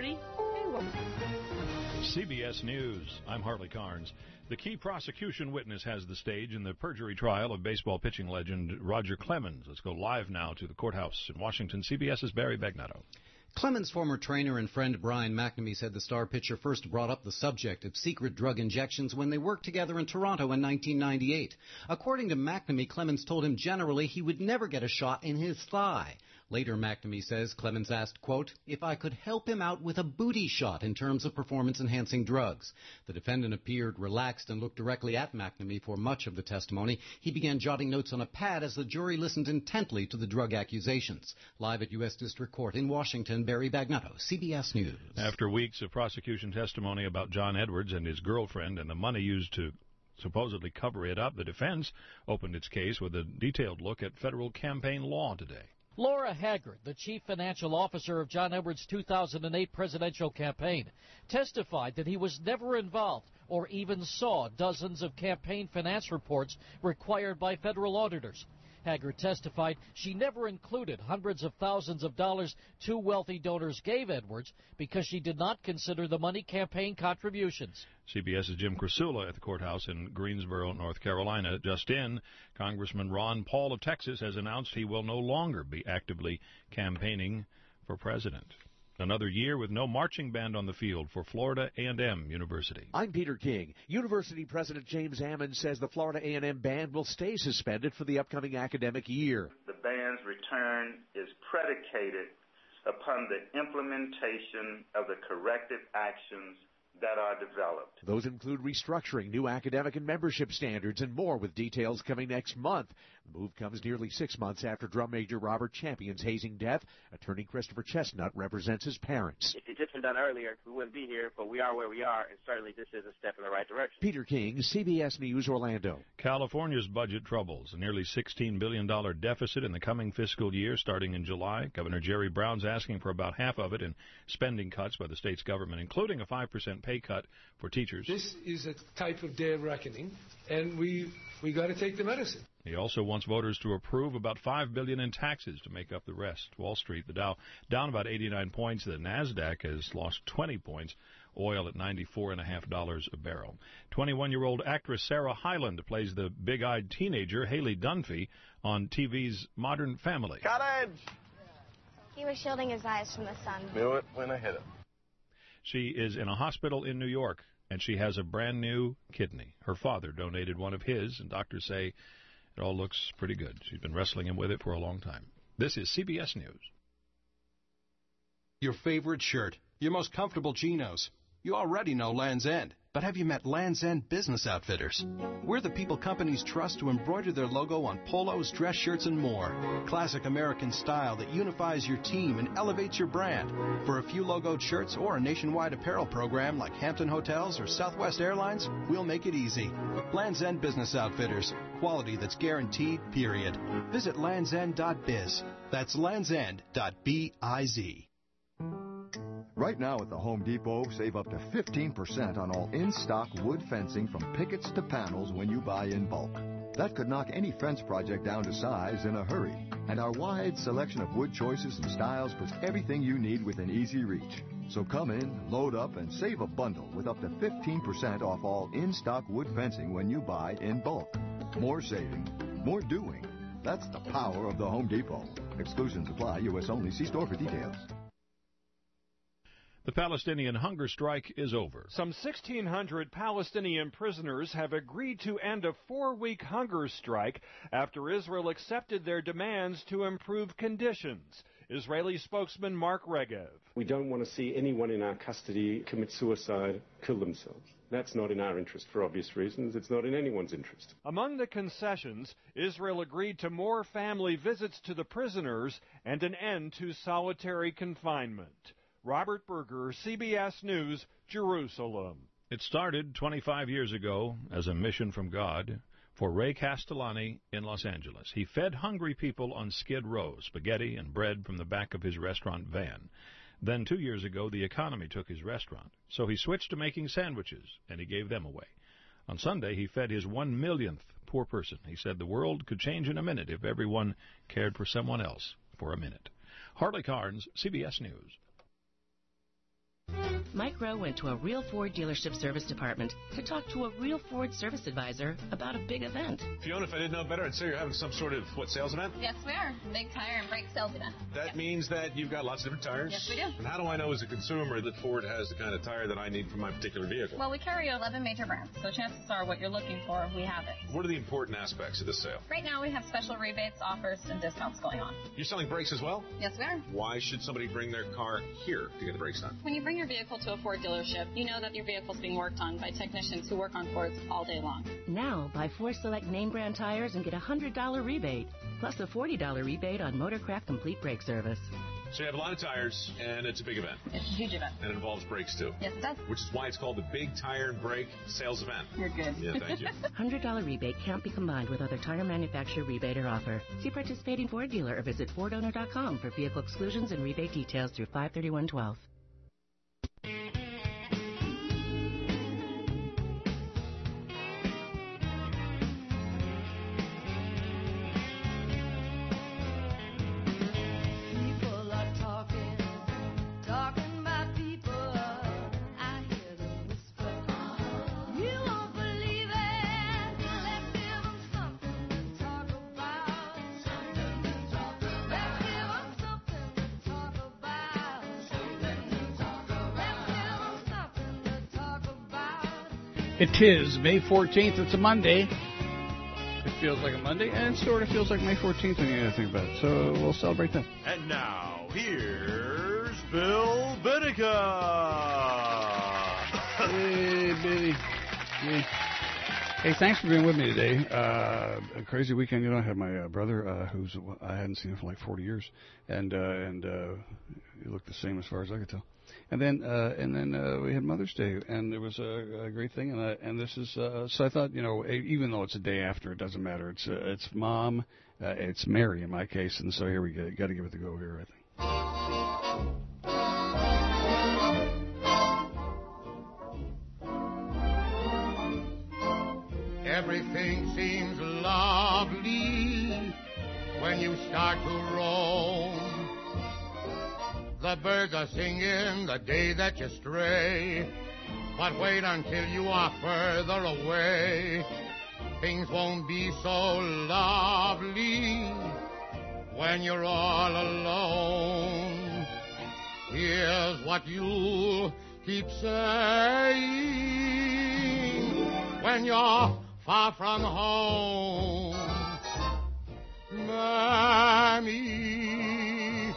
Harley. Hey, welcome. CBS News. I'm Harley Carnes. The key prosecution witness has the stage in the perjury trial of baseball pitching legend Roger Clemens. Let's go live now to the courthouse in Washington. CBS's Barry Bagnetto. Clemens' former trainer and friend Brian McNamee said the star pitcher first brought up the subject of secret drug injections when they worked together in Toronto in 1998. According to McNamee, Clemens told him generally he would never get a shot in his thigh. Later, McNamee says Clemens asked, quote, if I could help him out with a booty shot in terms of performance-enhancing drugs. The defendant appeared relaxed and looked directly at McNamee for much of the testimony. He began jotting notes on a pad as the jury listened intently to the drug accusations. Live at U.S. District Court in Washington, Barry Bagnetto, CBS News. After weeks of prosecution testimony about John Edwards and his girlfriend and the money used to supposedly cover it up, the defense opened its case with a detailed look at federal campaign law today. Laura Haggard, the chief financial officer of John Edwards' 2008 presidential campaign, testified that he was never involved or even saw dozens of campaign finance reports required by federal auditors. Haggard testified she never included hundreds of thousands of dollars two wealthy donors gave Edwards because she did not consider the money campaign contributions. CBS's Jim Krasula at the courthouse in Greensboro, North Carolina. Just in, Congressman Ron Paul of Texas has announced he will no longer be actively campaigning for president. Another year with no marching band on the field for Florida A&M University. I'm Peter King. University President James Ammon says the Florida A&M band will stay suspended for the upcoming academic year. The band's return is predicated upon the implementation of the corrective actions that are developed. Those include restructuring, new academic and membership standards, and more, with details coming next month. The move comes nearly 6 months after drum major Robert Champion's hazing death. Attorney Christopher Chestnut represents his parents. If it had been done earlier, we wouldn't be here, but we are where we are, and certainly this is a step in the right direction. Peter King, CBS News, Orlando. California's budget troubles. A nearly $16 billion deficit in the coming fiscal year starting in July. Governor Jerry Brown's asking for about half of it in spending cuts by the state's government, including a 5% pay cut for teachers. This is a type of day of reckoning, and we got to take the medicine. He also wants voters to approve about $5 billion in taxes to make up the rest. Wall Street, the Dow down about 89 points. The Nasdaq has lost 20 points. Oil at $94.50 a barrel. 21-year-old actress Sarah Hyland plays the big-eyed teenager Haley Dunphy on TV's Modern Family. Cottage! He was shielding his eyes from the sun. Knew it when I hit him. She is in a hospital in New York, and she has a brand-new kidney. Her father donated one of his, and doctors say it all looks pretty good. She's been wrestling him with it for a long time. This is CBS News. Your favorite shirt, your most comfortable chinos. You already know Land's End, but have you met Land's End Business Outfitters? We're the people companies trust to embroider their logo on polos, dress shirts, and more. Classic American style that unifies your team and elevates your brand. For a few logoed shirts or a nationwide apparel program like Hampton Hotels or Southwest Airlines, we'll make it easy. Land's End Business Outfitters. Quality that's guaranteed, period. Visit landsend.biz. That's landsend.biz. Right now at the Home Depot, save up to 15% on all in-stock wood fencing from pickets to panels when you buy in bulk. That could knock any fence project down to size in a hurry. And our wide selection of wood choices and styles puts everything you need within easy reach. So come in, load up, and save a bundle with up to 15% off all in-stock wood fencing when you buy in bulk. More saving, more doing. That's the power of the Home Depot. Exclusions apply. U.S. only. See store for details. The Palestinian hunger strike is over. Some 1,600 Palestinian prisoners have agreed to end a 4-week hunger strike after Israel accepted their demands to improve conditions. Israeli spokesman Mark Regev. We don't want to see anyone in our custody commit suicide, kill themselves. That's not in our interest for obvious reasons. It's not in anyone's interest. Among the concessions, Israel agreed to more family visits to the prisoners and an end to solitary confinement. Robert Berger, CBS News, Jerusalem. It started 25 years ago as a mission from God for Ray Castellani in Los Angeles. He fed hungry people on Skid Row, spaghetti and bread from the back of his restaurant van. Then 2 years ago, the economy took his restaurant, so he switched to making sandwiches, and he gave them away. On Sunday, he fed his 1 millionth poor person. He said the world could change in a minute if everyone cared for someone else for a minute. Harley Carnes, CBS News. Mike Rowe went to a real Ford dealership service department to talk to a real Ford service advisor about a big event. Fiona, if I didn't know better, I'd say you're having some sort of, sales event? Yes, we are. Big tire and brake sales event. That means that you've got lots of different tires? Yes, we do. And how do I know as a consumer that Ford has the kind of tire that I need for my particular vehicle? Well, we carry 11 major brands, so chances are what you're looking for, we have it. What are the important aspects of this sale? Right now, we have special rebates, offers, and discounts going on. You're selling brakes as well? Yes, we are. Why should somebody bring their car here to get the brakes done? When you bring your vehicle to a Ford dealership, you know that your vehicle's being worked on by technicians who work on Fords all day long. Now, buy 4 select name brand tires and get a $100 rebate, plus a $40 rebate on Motorcraft Complete Brake Service. So you have a lot of tires, and it's a big event. It's a huge event. And it involves brakes, too. Yes, it does. Which is why it's called the Big Tire and Brake Sales Event. You're good. Yeah, thank you. $100 rebate can't be combined with other tire manufacturer rebate or offer. See participating Ford dealer or visit FordOwner.com for vehicle exclusions and rebate details through 5/31/12. It is May 14th. It's a Monday. It feels like a Monday, and it sort of feels like May 14th when you think about it. So we'll celebrate that. And now, here's Bill Benica. Hey, Billy. Hey, thanks for being with me today. A crazy weekend. You know, I had my brother, who's I hadn't seen him for like 40 years, and he looked the same as far as I could tell. And then we had Mother's Day, and it was a great thing. And this is so I thought, you know, even though it's a day after, it doesn't matter. It's Mom, it's Mary in my case, and so here we go. Got to give it the go here, I think. Everything seems lovely when you start to roam. The birds are singing the day that you stray. But wait until you are further away. Things won't be so lovely when you're all alone. Here's what you'll keep saying when you're far from home. Mammy,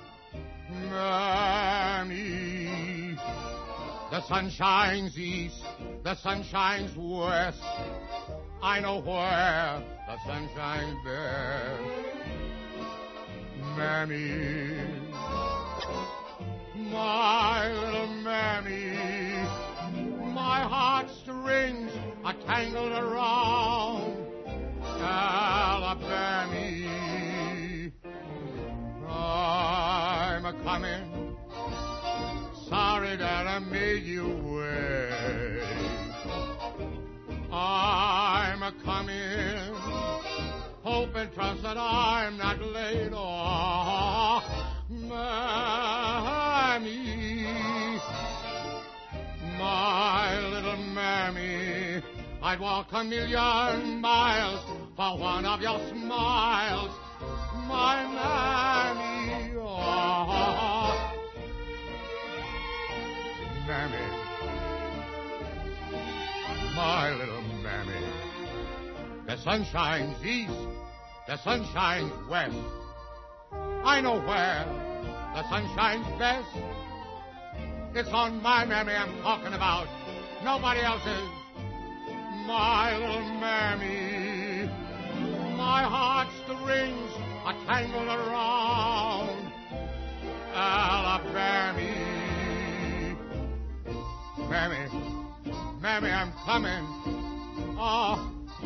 Mammy, the sun shines east, the sun shines west. I know where the sun shines best. Mammy, my little Mammy, my heartstrings are tangled around Alabama. I'm a-coming, sorry that I made you wait. I'm a-coming, hope and trust that I'm not late. Oh, Mammy, my little Mammy, I'd walk 1,000,000 miles for one of your smiles, my Mammy, oh, Mammy, my little Mammy. The sun shines east, the sun shines west. I know where the sun shines best. It's on my Mammy I'm talking about, nobody else's. My little Mammy, my heartstrings are tangled around Alabama. Mammy, Mammy, I'm coming. Oh,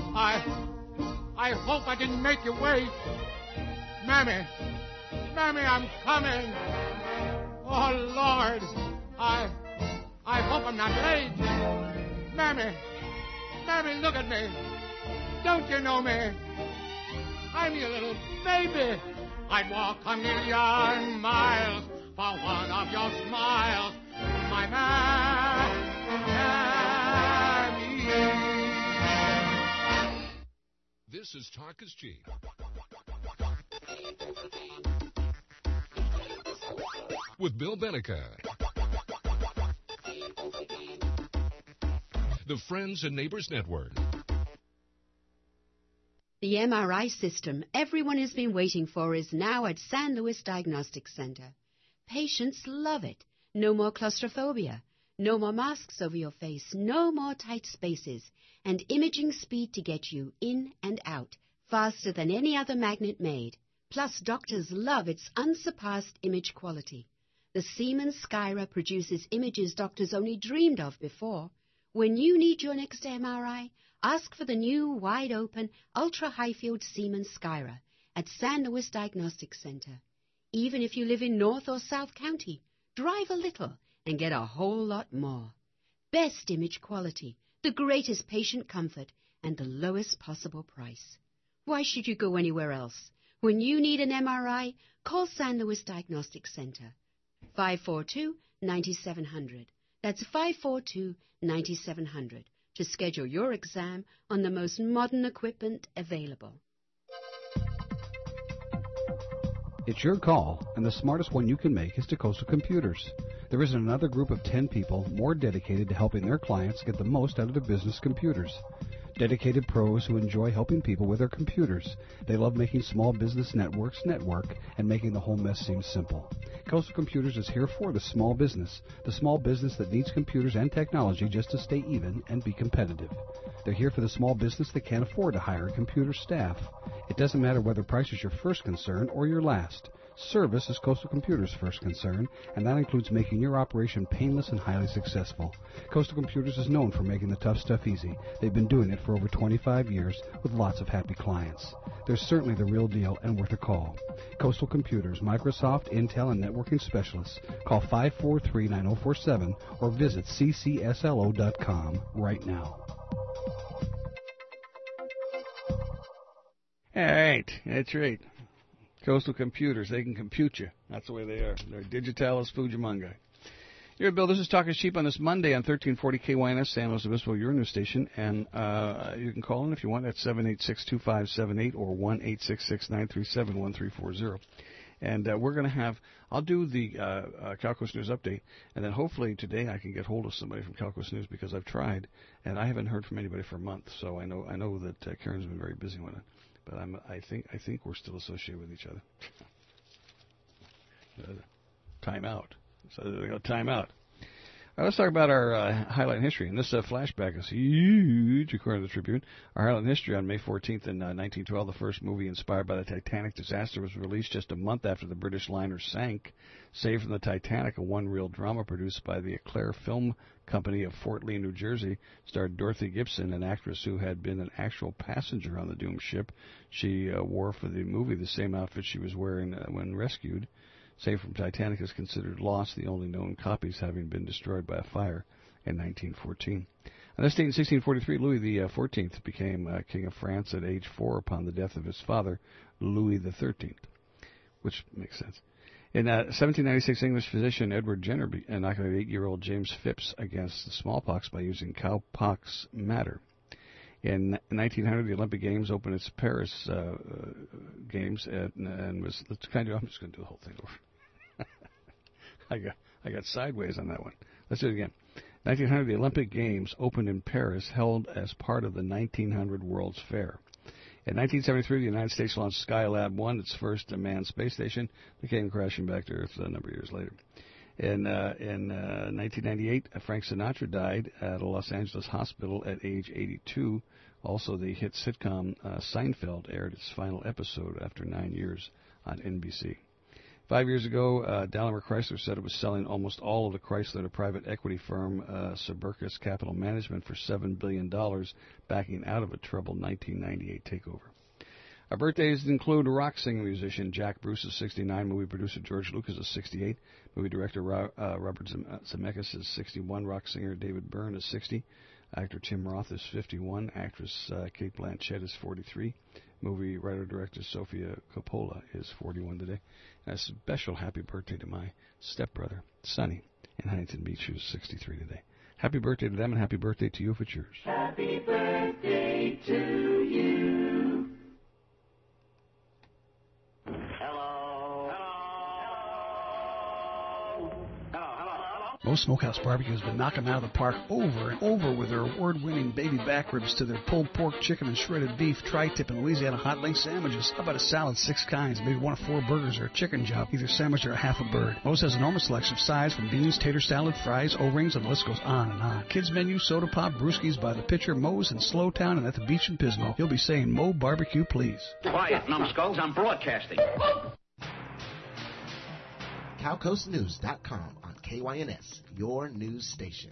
I hope I didn't make you wait. Mammy, Mammy, I'm coming. Oh, Lord, I hope I'm not late. Mammy, Mammy, look at me. Don't you know me? I'm your little baby. I'd walk 1,000,000 miles for one of your smiles, my man. is Talk is Cheap. With Bill Benica. The Friends and Neighbors Network. The MRI system everyone has been waiting for is now at San Luis Diagnostic Center. Patients love it. No more claustrophobia. No more masks over your face. No more tight spaces. And imaging speed to get you in and out faster than any other magnet made. Plus, doctors love its unsurpassed image quality. The Siemens Skyra produces images doctors only dreamed of before. When you need your next MRI, ask for the new, wide-open, ultra-high-field Siemens Skyra at San Luis Diagnostic Center. Even if you live in North or South County, drive a little and get a whole lot more. Best image quality, the greatest patient comfort, and the lowest possible price. Why should you go anywhere else? When you need an MRI, call San Luis Diagnostic Center. 542-9700. That's 542-9700 to schedule your exam on the most modern equipment available. It's your call, and the smartest one you can make is to Coastal Computers. There isn't another group of 10 people more dedicated to helping their clients get the most out of their business computers. Dedicated pros who enjoy helping people with their computers. They love making small business networks network and making the whole mess seem simple. Coastal Computers is here for the small business that needs computers and technology just to stay even and be competitive. They're here for the small business that can't afford to hire a computer staff. It doesn't matter whether price is your first concern or your last. Service is Coastal Computers' first concern, and that includes making your operation painless and highly successful. Coastal Computers is known for making the tough stuff easy. They've been doing it for over 25 years with lots of happy clients. They're certainly the real deal and worth a call. Coastal Computers, Microsoft, Intel, and networking specialists. Call 543-9047 or visit ccslo.com right now. All right, that's right. Coastal Computers, they can compute you. That's the way they are. They're digitalis Fujimonga. Here, Bill, this is Talk is Cheap on this Monday on 1340 KYNS, San Luis Obispo, your news station. And you can call in if you want at 786-2578 or 1-866-937-1340. And we're going to have, I'll do the Calcos News update, and then hopefully today I can get hold of somebody from Calcos News because I've tried, and I haven't heard from anybody for a month. So I know that Karen's been very busy with it. But I think we're still associated with each other. Time out. So they go time out. All right, let's talk about our highlight in history. And this flashback is huge, according to the Tribune. Our highlight in history on May 14th in 1912, the first movie inspired by the Titanic disaster was released just a month after the British liner sank. Saved from the Titanic, a one-reel drama produced by the Eclair Film Company of Fort Lee, New Jersey, starred Dorothy Gibson, an actress who had been an actual passenger on the doomed ship. She wore for the movie the same outfit she was wearing when rescued. Saved from Titanic is considered lost, the only known copies having been destroyed by a fire in 1914. On this date in 1643, Louis XIV became King of France at age 4 upon the death of his father, Louis XIII, which makes sense. In 1796, English physician Edward Jenner inoculated 8-year-old James Phipps against the smallpox by using cowpox matter. In 1900, the Olympic Games opened its Paris Games and was. I'm just going to do the whole thing over. I got sideways on that one. Let's do it again. 1900, the Olympic Games opened in Paris, held as part of the 1900 World's Fair. In 1973, the United States launched Skylab 1, its first manned space station, that came crashing back to Earth a number of years later. In 1998, Frank Sinatra died at a Los Angeles hospital at age 82. Also, the hit sitcom Seinfeld aired its final episode after 9 years on NBC. 5 years ago, Daimler Chrysler said it was selling almost all of the Chrysler to private equity firm Cerberus Capital Management for $7 billion, backing out of a troubled 1998 takeover. Our birthdays include rock singer musician Jack Bruce is 69, movie producer George Lucas is 68, movie director Robert Zemeckis is 61, rock singer David Byrne is 60, actor Tim Roth is 51, actress Cate Blanchett is 43, movie writer-director Sofia Coppola is 41 today. And a special happy birthday to my stepbrother, Sonny, in Huntington Beach, who's 63 today. Happy birthday to them, and happy birthday to you if it's yours. Happy birthday to you. Moe's Smokehouse Barbecue has been knocking them out of the park over and over with their award-winning baby back ribs to their pulled pork, chicken, and shredded beef, tri-tip, and Louisiana hot link sandwiches. How about a salad, 6 kinds, maybe 1 of 4 burgers, or a chicken job, either sandwich or a half a bird. Moe's has an enormous selection of sides from beans, tater salad, fries, O-rings, and the list goes on and on. Kids menu, soda pop, brewskis by the pitcher, Moe's in Slowtown and at the beach in Pismo. You'll be saying, Moe Barbecue, please. Quiet, numbskulls, I'm broadcasting. CowCoastNews.com on KYNS, your news station.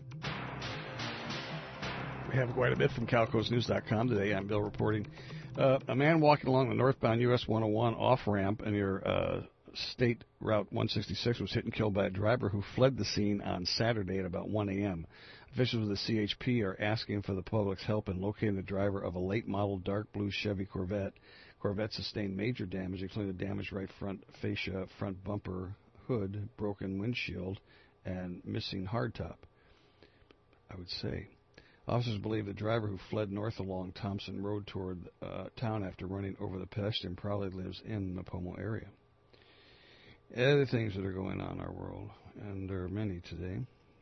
We have quite a bit from CowCoastNews.com today. I'm Bill reporting. A man walking along the northbound US 101 off-ramp near State Route 166 was hit and killed by a driver who fled the scene on Saturday at about 1 a.m. Officials of the CHP are asking for the public's help in locating the driver of a late-model dark blue Chevy Corvette. Corvette sustained major damage, including the damaged right front fascia, front bumper, hood, broken windshield, and missing hardtop, I would say. Officers believe the driver who fled north along Thompson Road toward town after running over the pedestrian probably lives in the Pomo area. Other things that are going on in our world, and there are many today.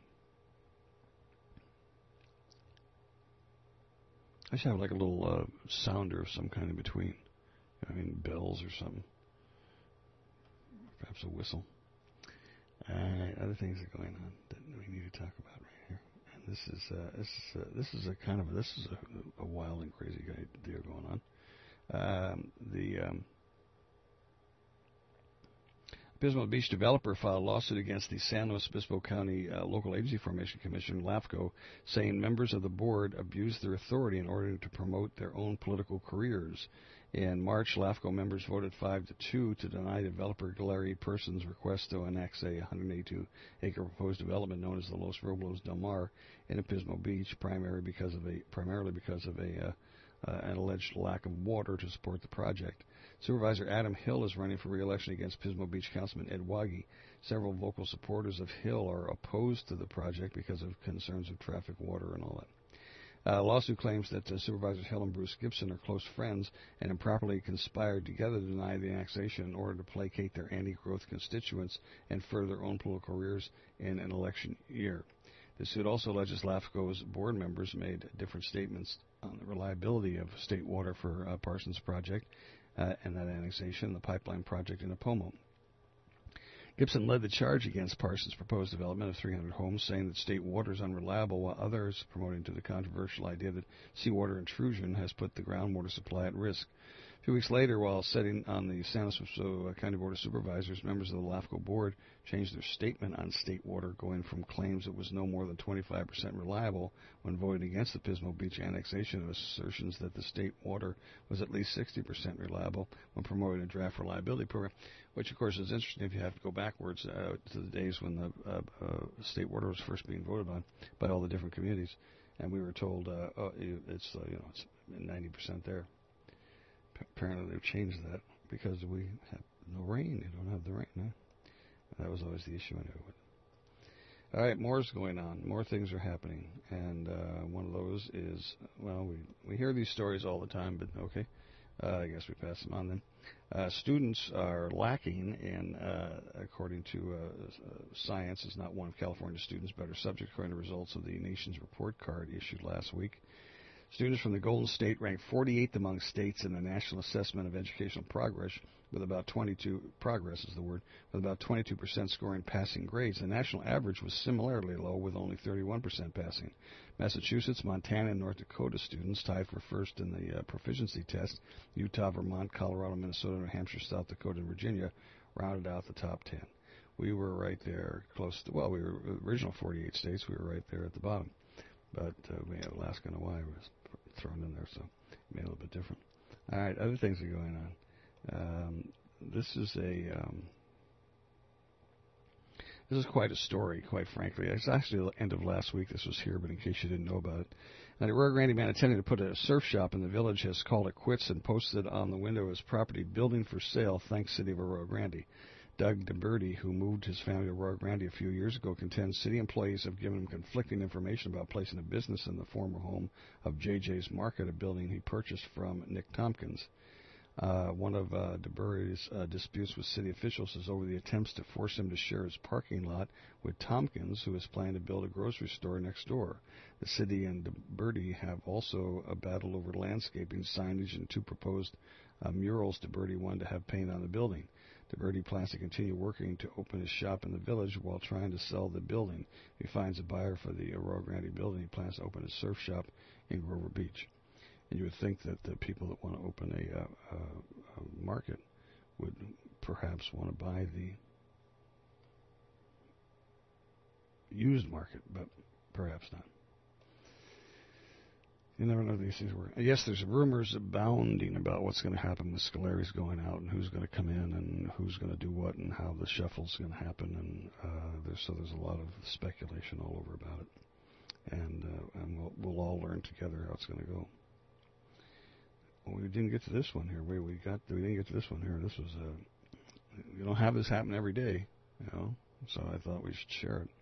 I should have like a little sounder of some kind in between. I mean, bells or something. Perhaps a whistle. Other things are going on that we need to talk about right here. And this is a wild and crazy deal going on. The Pismo Beach developer filed a lawsuit against the San Luis Obispo County Local Agency Formation Commission, LAFCO, saying members of the board abused their authority in order to promote their own political careers. In March, LAFCO members voted 5-2 to deny developer Larry Person's request to annex a 182-acre proposed development known as the Los Robles Del Mar in Pismo Beach, primarily because of an alleged lack of water to support the project. Supervisor Adam Hill is running for re-election against Pismo Beach Councilman Ed Waggy. Several vocal supporters of Hill are opposed to the project because of concerns of traffic, water, and all that. Lawsuit claims that Supervisors Hill and Bruce Gibson are close friends and improperly conspired together to deny the annexation in order to placate their anti-growth constituents and further their own political careers in an election year. The suit also alleges LAFCO's board members made different statements on the reliability of state water for Parsons project and that annexation, the pipeline project in Apomo. Gibson led the charge against Parsons' proposed development of 300 homes, saying that state water is unreliable, while others promoting to the controversial idea that seawater intrusion has put the groundwater supply at risk. A few weeks later, while sitting on the San Luis Obispo County Board of Supervisors, members of the LAFCO board changed their statement on state water, going from claims it was no more than 25% reliable when voting against the Pismo Beach annexation to assertions that the state water was at least 60% reliable when promoting a draft reliability program, which, of course, is interesting if you have to go backwards to the days when the state water was first being voted on by all the different communities, and we were told it's 90% there. Apparently they've changed that because we have no rain. You don't have the rain. No? That was always the issue anyway. All right, more is going on. More things are happening. And one of those is, well, we hear these stories all the time, but okay. I guess we pass them on then. Students are lacking in, according to Science is not one of California students' better subject, according to results of the nation's report card issued last week. Students from the Golden State ranked 48th among states in the National Assessment of Educational Progress, with about 22% scoring passing grades. The national average was similarly low, with only 31% passing. Massachusetts, Montana, and North Dakota students tied for first in the proficiency test. Utah, Vermont, Colorado, Minnesota, New Hampshire, South Dakota, and Virginia rounded out the top 10. We were right there close to, well, we were the original 48 states. We were right there at the bottom. But we had Alaska and Hawaii was thrown in there, so it made it a little bit different. All right, other things are going on. This is quite a story, quite frankly. It's actually the end of last week. This was here, but in case you didn't know about it. Now, the Rio Grande man intending to put a surf shop in the village has called it quits and posted on the window of his property, "Building for sale, thanks City of Rio Grande." Doug DeBerti, who moved his family to Rio Grande a few years ago, contends city employees have given him conflicting information about placing a business in the former home of JJ's Market, a building he purchased from Nick Tompkins. One of DeBurry's disputes with city officials is over the attempts to force him to share his parking lot with Tompkins, who is planning to build a grocery store next door. The city and DeBurry have also a battle over landscaping, signage, and two proposed murals DeBurry wanted to have painted on the building. DeBurry plans to continue working to open his shop in the village while trying to sell the building. If he finds a buyer for the Arroyo Grande building, he plans to open a surf shop in Grover Beach. And you would think that the people that want to open a market would perhaps want to buy the used market, but perhaps not. You never know these things work. Yes, there's rumors abounding about what's going to happen with Scolari's going out and who's going to come in and who's going to do what and how the shuffle's going to happen. And there's a lot of speculation all over about it. And we'll all learn together how it's going to go. Well, we didn't get to this one here. We didn't get to this one here. This was you don't have this happen every day, So I thought we should share it.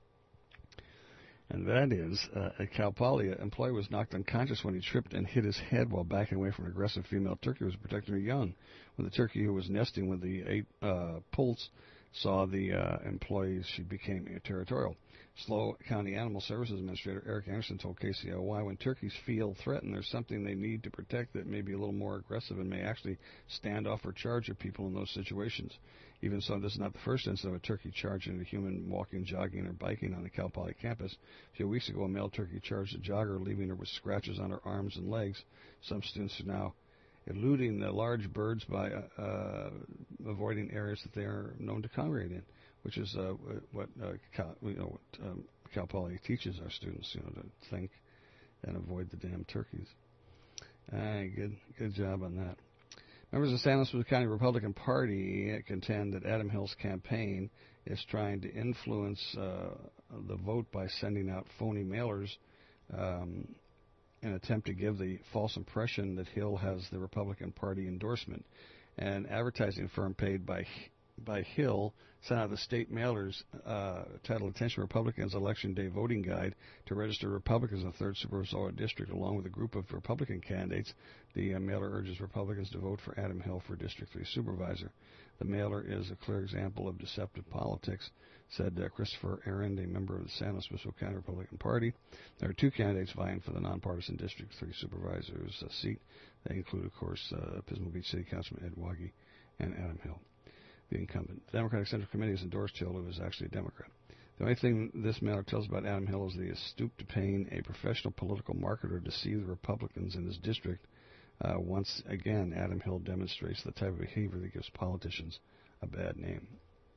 And that is, at Cal Poly, an employee was knocked unconscious when he tripped and hit his head while backing away from an aggressive female turkey who was protecting her young. When the turkey, who was nesting with the 8 poults, saw the employees, she became territorial. SLO County Animal Services Administrator Eric Anderson told KCLY, when turkeys feel threatened, there's something they need to protect that may be a little more aggressive and may actually stand off or charge at people in those situations. Even so, this is not the first instance of a turkey charging a human walking, jogging, or biking on the Cal Poly campus. A few weeks ago, a male turkey charged a jogger, leaving her with scratches on her arms and legs. Some students are now eluding the large birds by avoiding areas that they are known to congregate in, which is what Cal Poly teaches our students, to think and avoid the damn turkeys. Good job on that. Members of the San Luis County Republican Party contend that Adam Hill's campaign is trying to influence the vote by sending out phony mailers in an attempt to give the false impression that Hill has the Republican Party endorsement. An advertising firm paid by Hill sent out the state mailers titled Attention Republicans Election Day Voting Guide to register Republicans in the 3rd Supervisorial District along with a group of Republican candidates. The mailer urges Republicans to vote for Adam Hill for District 3 Supervisor. The mailer is a clear example of deceptive politics, said Christopher Arend, a member of the San Luis Obispo County Republican Party. There are 2 candidates vying for the nonpartisan District 3 Supervisor's seat. They include, of course, Pismo Beach City Councilman Ed Waggy and Adam Hill, the incumbent. The Democratic Central Committee has endorsed Hill, who is actually a Democrat. The only thing this mailer tells about Adam Hill is that he has stooped to paying a professional political marketer to deceive the Republicans in his district. Once again, Adam Hill demonstrates the type of behavior that gives politicians a bad name.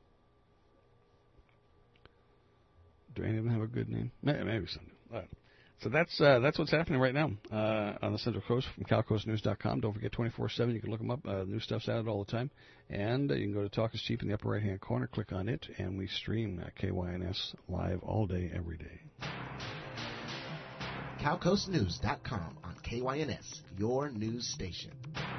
Do any of them have a good name? Maybe some do. All right. So that's what's happening right now on the Central Coast from CalCoastNews.com. Don't forget 24/7. You can look them up. New stuff's added all the time. And you can go to Talk is Cheap in the upper right-hand corner. Click on it, and we stream KYNS live all day, every day. CalCoastNews.com on KYNS, your news station.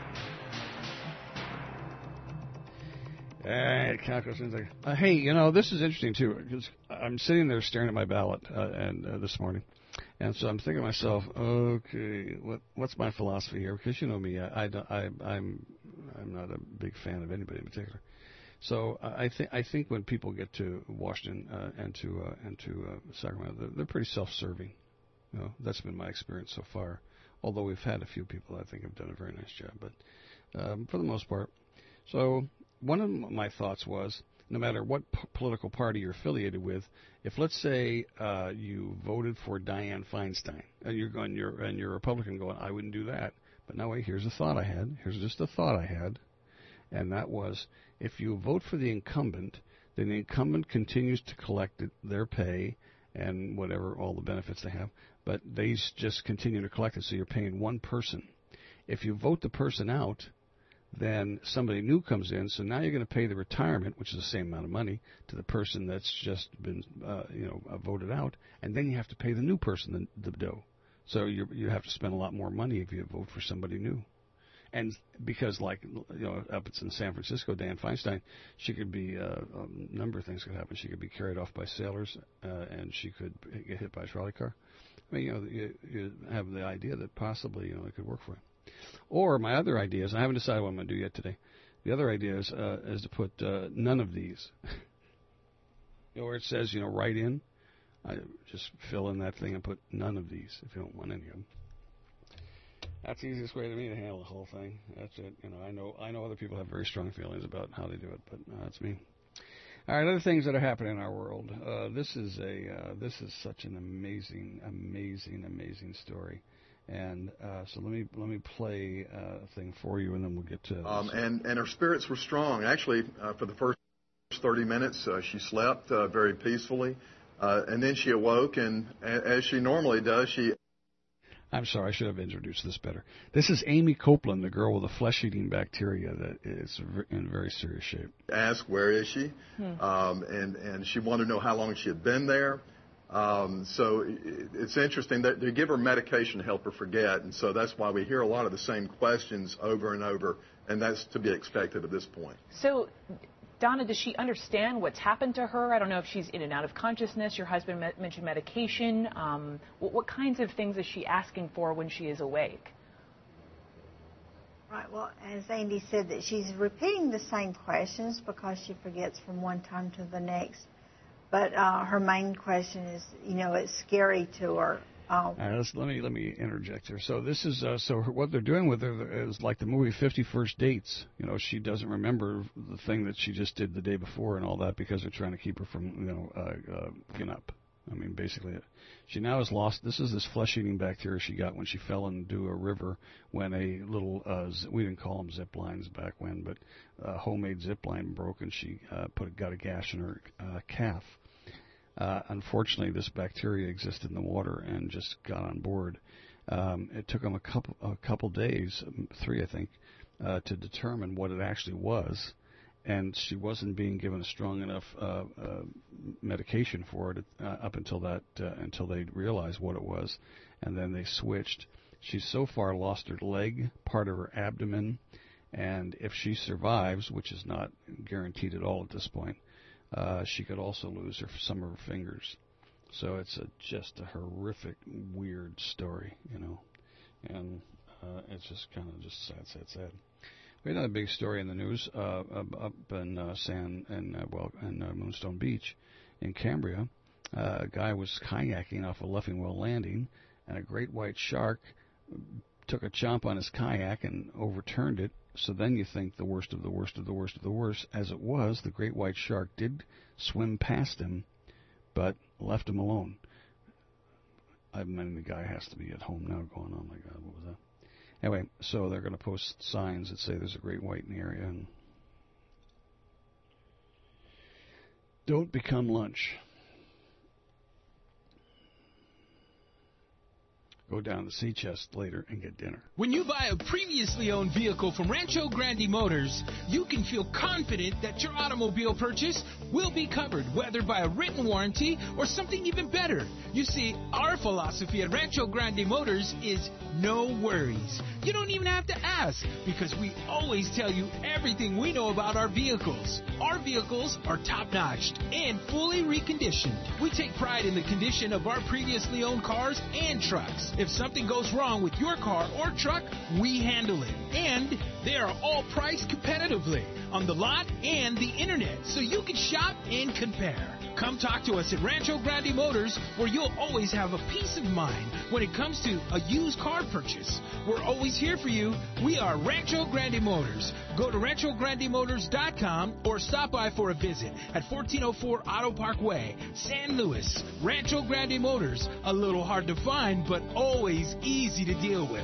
Hey, this is interesting, too, because I'm sitting there staring at my ballot this morning. And so I'm thinking to myself, okay, what's my philosophy here? Because you know me, I'm not a big fan of anybody in particular. So I think when people get to Washington and to Sacramento, they're pretty self-serving. That's been my experience so far. Although we've had a few people I think have done a very nice job, but for the most part. So one of my thoughts was, no matter what political party you're affiliated with, if let's say you voted for Dianne Feinstein, and you're a Republican going, I wouldn't do that. But now wait, here's a thought I had. Here's just a thought I had, and that was, if you vote for the incumbent, then the incumbent continues to collect their pay and whatever, all the benefits they have, but they just continue to collect it, so you're paying one person. If you vote the person out, then somebody new comes in, so now you're going to pay the retirement, which is the same amount of money, to the person that's just been, voted out, and then you have to pay the new person the dough. So you have to spend a lot more money if you vote for somebody new. And because, up in San Francisco, Dianne Feinstein, she could be, a number of things could happen. She could be carried off by sailors, and she could get hit by a trolley car. I mean, you have the idea that possibly, it could work for you. Or my other idea is, I haven't decided what I'm going to do yet today. The other idea is to put none of these. Where it says, write in, I just fill in that thing and put none of these if you don't want any of them. That's the easiest way to me to handle the whole thing. That's it. I know other people have very strong feelings about how they do it, but that's me. All right, other things that are happening in our world. This is such an amazing story. And so let me play a thing for you, and then we'll get to and her spirits were strong. Actually, for the first 30 minutes, she slept very peacefully, and then she awoke, and as she normally does, I'm sorry, I should have introduced this better. This is Amy Copeland, the girl with the flesh-eating bacteria that is in very serious shape. Asked, where is she? And she wanted to know how long she had been there. So it's interesting that they give her medication to help her forget, and so that's why we hear a lot of the same questions over and over, and that's to be expected at this point. So, Donna, does she understand what's happened to her? I don't know if she's in and out of consciousness. Your husband mentioned medication. What kinds of things is she asking for when she is awake? Right, well, as Andy said, that she's repeating the same questions because she forgets from one time to the next. But her main question is, it's scary to her. All right, let me interject here. So this is what they're doing with her is like the movie 50 First Dates. She doesn't remember the thing that she just did the day before and all that because they're trying to keep her from picking up. I mean, basically, she now has lost. This is this flesh-eating bacteria she got when she fell into a river when a little we didn't call them zip lines back when, but a homemade zip line broke and she got a gash in her calf. Unfortunately, this bacteria existed in the water and just got on board. It took them a couple days, 3 I think, to determine what it actually was, and she wasn't being given a strong enough medication for it up until they realized what it was, and then they switched. She's so far lost her leg, part of her abdomen, and if she survives, which is not guaranteed at all at this point, she could also lose some of her fingers. So it's just a horrific, weird story, and it's just kind of just sad. We had another big story in the news up in Moonstone Beach in Cambria. A guy was kayaking off of Leffingwell Landing, and a great white shark took a chomp on his kayak and overturned it. So then you think the worst of the worst of the worst of the worst. As it was, the great white shark did swim past him, but left him alone. I mean, the guy has to be at home now going, oh my God, what was that? Anyway, so they're going to post signs that say there's a great white in the area. And don't become lunch. Go down to the sea chest later and get dinner. When you buy a previously owned vehicle from Rancho Grande Motors, you can feel confident that your automobile purchase will be covered, whether by a written warranty or something even better. You see, our philosophy at Rancho Grande Motors is no worries. You don't even have to ask, because we always tell you everything we know about our vehicles. Our vehicles are top-notch and fully reconditioned. We take pride in the condition of our previously owned cars and trucks. If something goes wrong with your car or truck, we handle it. And they are all priced competitively on the lot and the internet, so you can shop and compare. Come talk to us at Rancho Grande Motors, where you'll always have a peace of mind when it comes to a used car purchase. We're always here for you. We are Rancho Grande Motors. Go to RanchoGrandeMotors.com or stop by for a visit at 1404 Auto Park Way, San Luis. Rancho Grande Motors, a little hard to find, but always easy to deal with.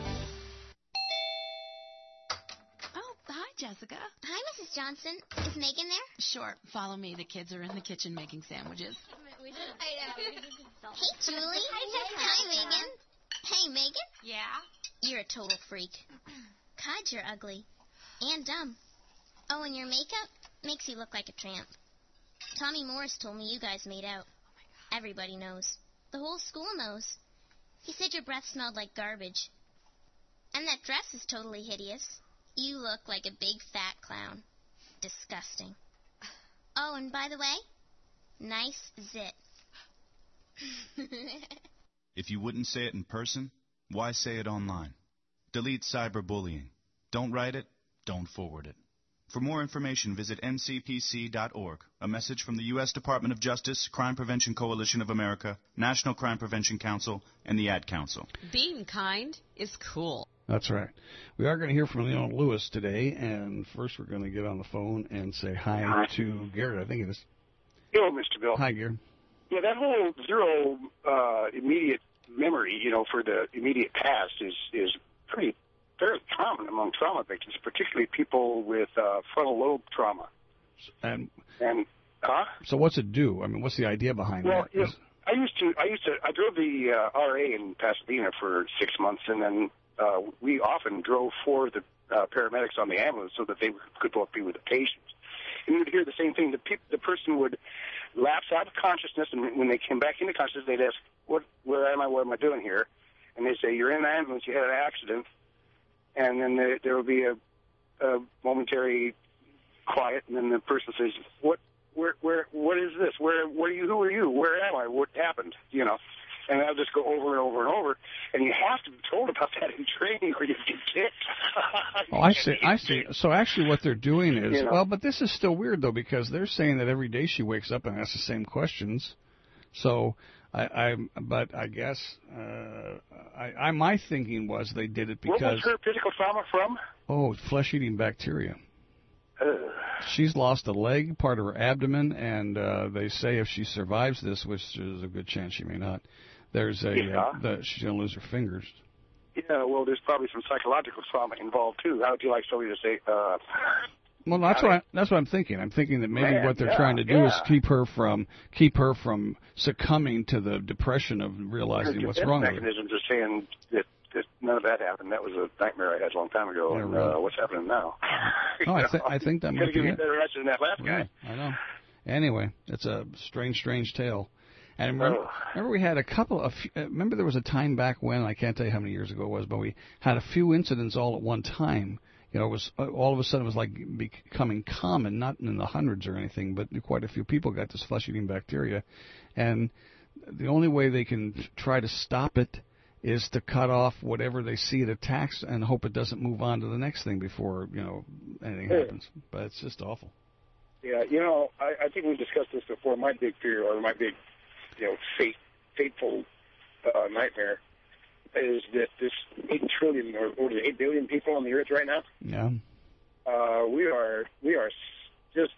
Jessica. Hi, Mrs. Johnson. Is Megan there? Sure. Follow me. The kids are in the kitchen making sandwiches. Hey, Julie. Hi, Megan. Hey, Megan. Yeah? You're a total freak. God, you're ugly. And dumb. Oh, and your makeup makes you look like a tramp. Tommy Morris told me you guys made out. Everybody knows. The whole school knows. He said your breath smelled like garbage. And that dress is totally hideous. You look like a big fat clown. Disgusting. Oh, and by the way, nice zit. If you wouldn't say it in person, why say it online? delete cyberbullying. Don't write it, don't forward it. For more information, visit ncpc.org. A message from the U.S. Department of Justice, Crime Prevention Coalition of America, National Crime Prevention Council, and the Ad Council. Being kind is cool. That's right. We are going to hear from Leon Lewis today, and first we're going to get on the phone and say hi to Garrett, I think it is. Hello, Mr. Bill. Hi, Garrett. Yeah, that whole zero immediate memory, for the immediate past is fairly common among trauma victims, particularly people with frontal lobe trauma. And so what's it do? I mean, what's the idea behind that? Well, I drove the RA in Pasadena for 6 months, and then we often drove for the paramedics on the ambulance so that they could both be with the patients. And you'd hear the same thing. The person would lapse out of consciousness, and when they came back into consciousness, they'd ask, where am I? What am I doing here? And they'd say, you're in an ambulance, you had an accident. And then there will be a momentary quiet, and then the person says, what is this? Who are you? Where am I? What happened? And I'll just go over and over and over. And you have to be told about that in training or you get kicked. Oh, I see. So actually what they're doing is, but this is still weird, though, because they're saying that every day she wakes up and asks the same questions. So but I guess my thinking was they did it because... What was her physical trauma from? Oh, flesh-eating bacteria. She's lost a leg, part of her abdomen, and they say if she survives this, which there's a good chance she may not, she's going to lose her fingers. Yeah, well, there's probably some psychological trauma involved, too. How would you like somebody to say... Well, that's what I'm thinking. I'm thinking that maybe what they're trying to do is keep her from succumbing to the depression of realizing what's wrong with her. Mechanisms are saying that none of that happened. That was a nightmare I had a long time ago. Yeah, and really. What's happening now? Oh, I think that might be it. Better answer than that last guy. Yeah, I know. Anyway, it's a strange tale. And remember we had remember there was a time back when, I can't tell you how many years ago it was, but we had a few incidents all at one time. It was all of a sudden it was like becoming common, not in the hundreds or anything, but quite a few people got this flesh-eating bacteria. And the only way they can try to stop it is to cut off whatever they see it attacks and hope it doesn't move on to the next thing before, anything happens. But it's just awful. Yeah, I think we discussed this before. My big fear, or my big, fateful nightmare is that this 8 trillion or 8 billion people on the earth right now. Yeah. We are just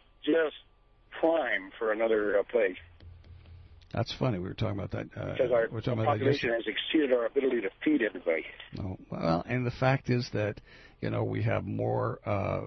prime for another plague. That's funny. We were talking about that. Because our population has exceeded our ability to feed everybody. Oh, well, and the fact is that, we have more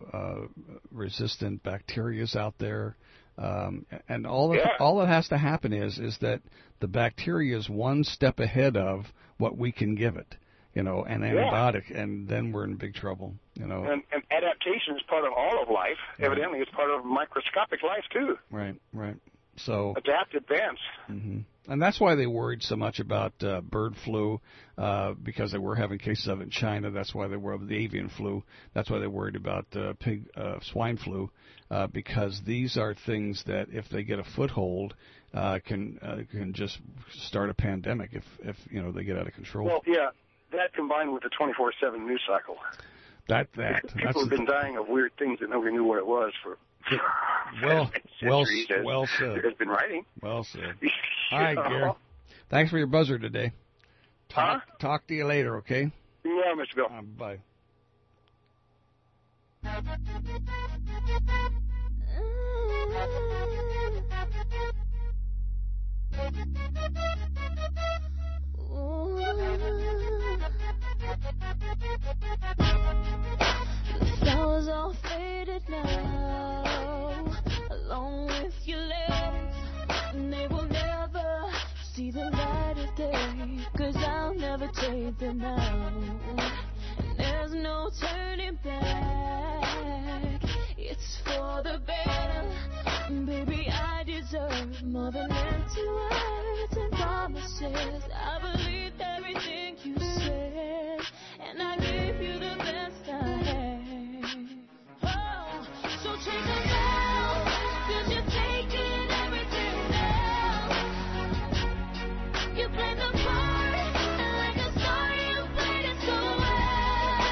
resistant bacteria out there. And all that has to happen is that the bacteria is one step ahead of what we can give it, an antibiotic, and then we're in big trouble, And adaptation is part of all of life. Yeah. Evidently, it's part of microscopic life, too. Right. So adapt, advance. Mm-hmm. And that's why they worried so much about bird flu, because they were having cases of it in China. That's why they were of the avian flu. That's why they worried about swine flu, because these are things that, if they get a foothold, can just start a pandemic if they get out of control. Well, yeah, that combined with the 24/7 news cycle. People have been dying of weird things that nobody knew what it was for. Well said. There's been writing. Well said. All right, Gary. Thanks for your buzzer today. Talk to you later, okay? Yeah, Mr. Bill. Bye. The flowers all faded now, along with your lips, and they will never see the light of day, 'cause I'll never take them now, and there's no turning back, it's for the better, baby, I deserve more than empty words and promises. I believed everything you said, and I gave you the best I had. Oh, so take them down, 'cause you're taking everything now. You played the part, and like a star you played it so well.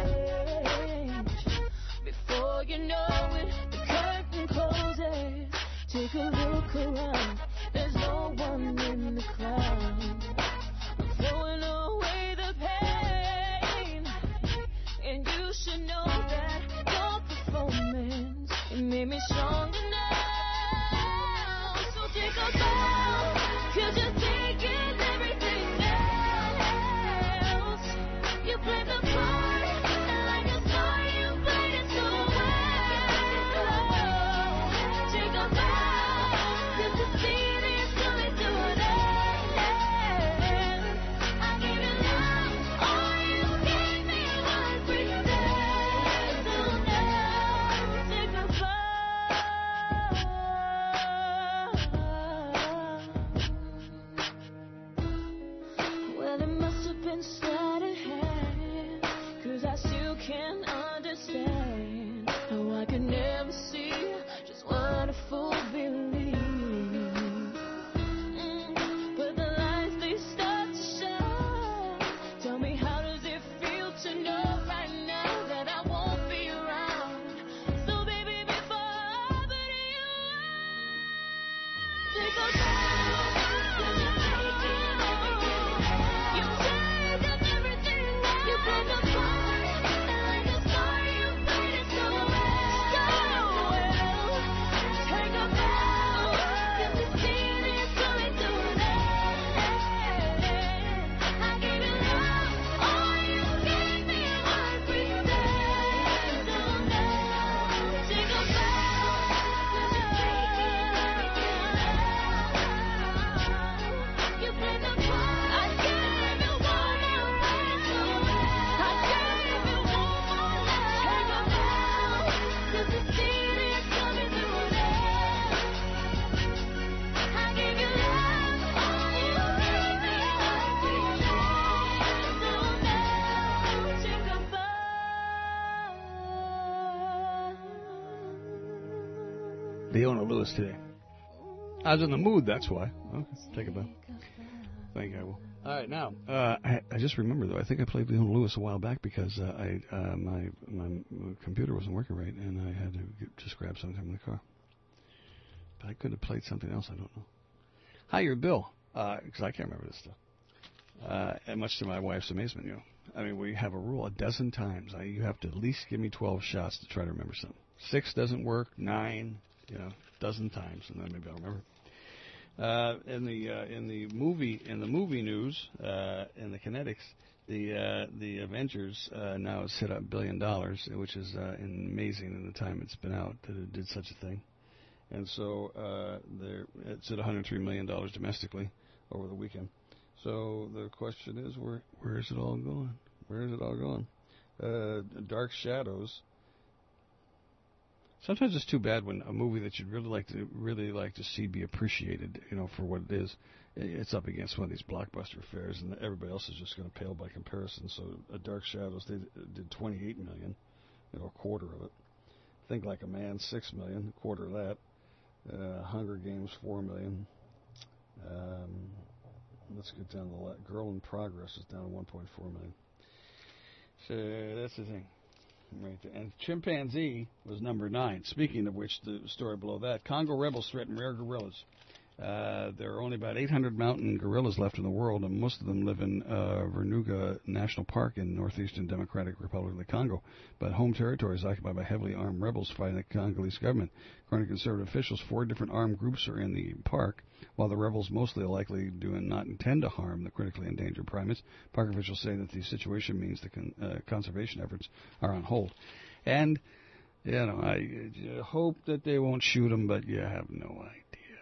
Before you know it, the curtain closes. Take a look around, there's no one in the crowd. I'm throwing away the pain, and you should know that your performance, it made me stronger now. So take a bow, 'cause you're taking everything else. You played the part, and like a star, you played it so well. Take a bow, 'cause the scene is coming to an end. I gave you love, all you gave me was pretend. So now, take a bow. Well, it must have been sleight of hand, 'cause I still can't understand how I could never see just what a fool believes. But the lies, they start to show. Tell me, how does it feel to know right now that I won't be around? So baby, before I put you out, take a bow, 'cause you're taking everything. You've taken everything. You played the part, and like a star, you played it so well. Take a bow, 'cause the scene is coming to an end. I gave you love, all you gave me was pretend. So now, take a bow, 'cause you're taking everything. You played the part. I gave you one more last. I gave you one more last. Take a bow, 'cause the scene is coming to an end. I gave you love, all you gave me was pretend. So now, take a bow. Leona Lewis today. I was in the mood, that's why. Okay, take a bow. Thank you, I will. All right, now, I just remember, though, I think I played Leona Lewis a while back because my computer wasn't working right, and I had to just grab something from the car. But I could have played something else, I don't know. Hi, you're Bill, because I can't remember this stuff. And much to my wife's amazement, you know. I mean, we have a rule, a dozen times. You have to at least give me 12 shots to try to remember something. 6 doesn't work, 9, you know, dozen times, and then maybe I'll remember. In the movie news, in the Kinetics, the Avengers now has hit $1 billion, which is amazing in the time it's been out that it did such a thing. And so it's at $103 million domestically over the weekend. So the question is, where is it all going? Where is it all going? Dark Shadows. Sometimes it's too bad when a movie that you'd really like to see be appreciated, you know, for what it is. It's up against one of these blockbuster affairs, and everybody else is just going to pale by comparison. So, Dark Shadows, they did $28 million, you know, a quarter of it. Think Like a Man, $6 million, a quarter of that. Hunger Games, $4 million. Let's get down to the Girl in Progress is down to $1.4 million. So that's the thing. Right there. And chimpanzee was number 9. Speaking of which, the story below that, Congo rebels threaten rare gorillas. There are only about 800 mountain gorillas left in the world, and most of them live in Virunga National Park in northeastern Democratic Republic of the Congo. But home territory is occupied by heavily armed rebels fighting the Congolese government. According to conservative officials, 4 different armed groups are in the park, while the rebels mostly likely do not intend to harm the critically endangered primates. Park officials say that the situation means the conservation efforts are on hold. And, you know, I hope that they won't shoot them, but you have no idea.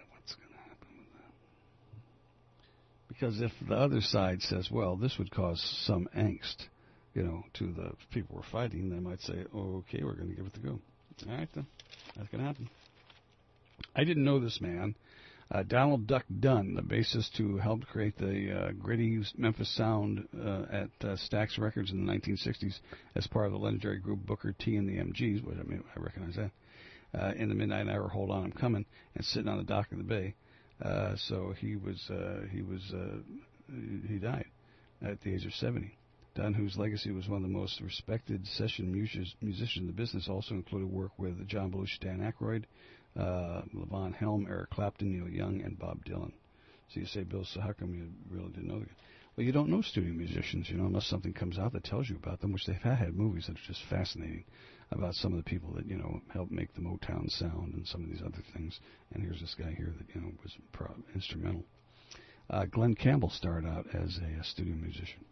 Because if the other side says, well, this would cause some angst, you know, to the people we're fighting, they might say, okay, we're going to give it the go. All right, then. That's going to happen. I didn't know this man. Donald Duck Dunn, the bassist who helped create the gritty Memphis sound at Stax Records in the 1960s as part of the legendary group Booker T and the MGs, which I mean, I recognize that, in the midnight hour, Hold On, I'm Coming, and sitting on the dock of the bay. So he died at the age of 70. Dunn, whose legacy was one of the most respected session musicians in the business, also included work with John Belushi, Dan Aykroyd, Levon Helm, Eric Clapton, Neil Young, and Bob Dylan. So you say, Bill, so how come you really didn't know the guy? Well, you don't know studio musicians, unless something comes out that tells you about them, which they've had movies that are just fascinating about some of the people that, helped make the Motown sound and some of these other things. And here's this guy here that, was instrumental. Glenn Campbell started out as a studio musician.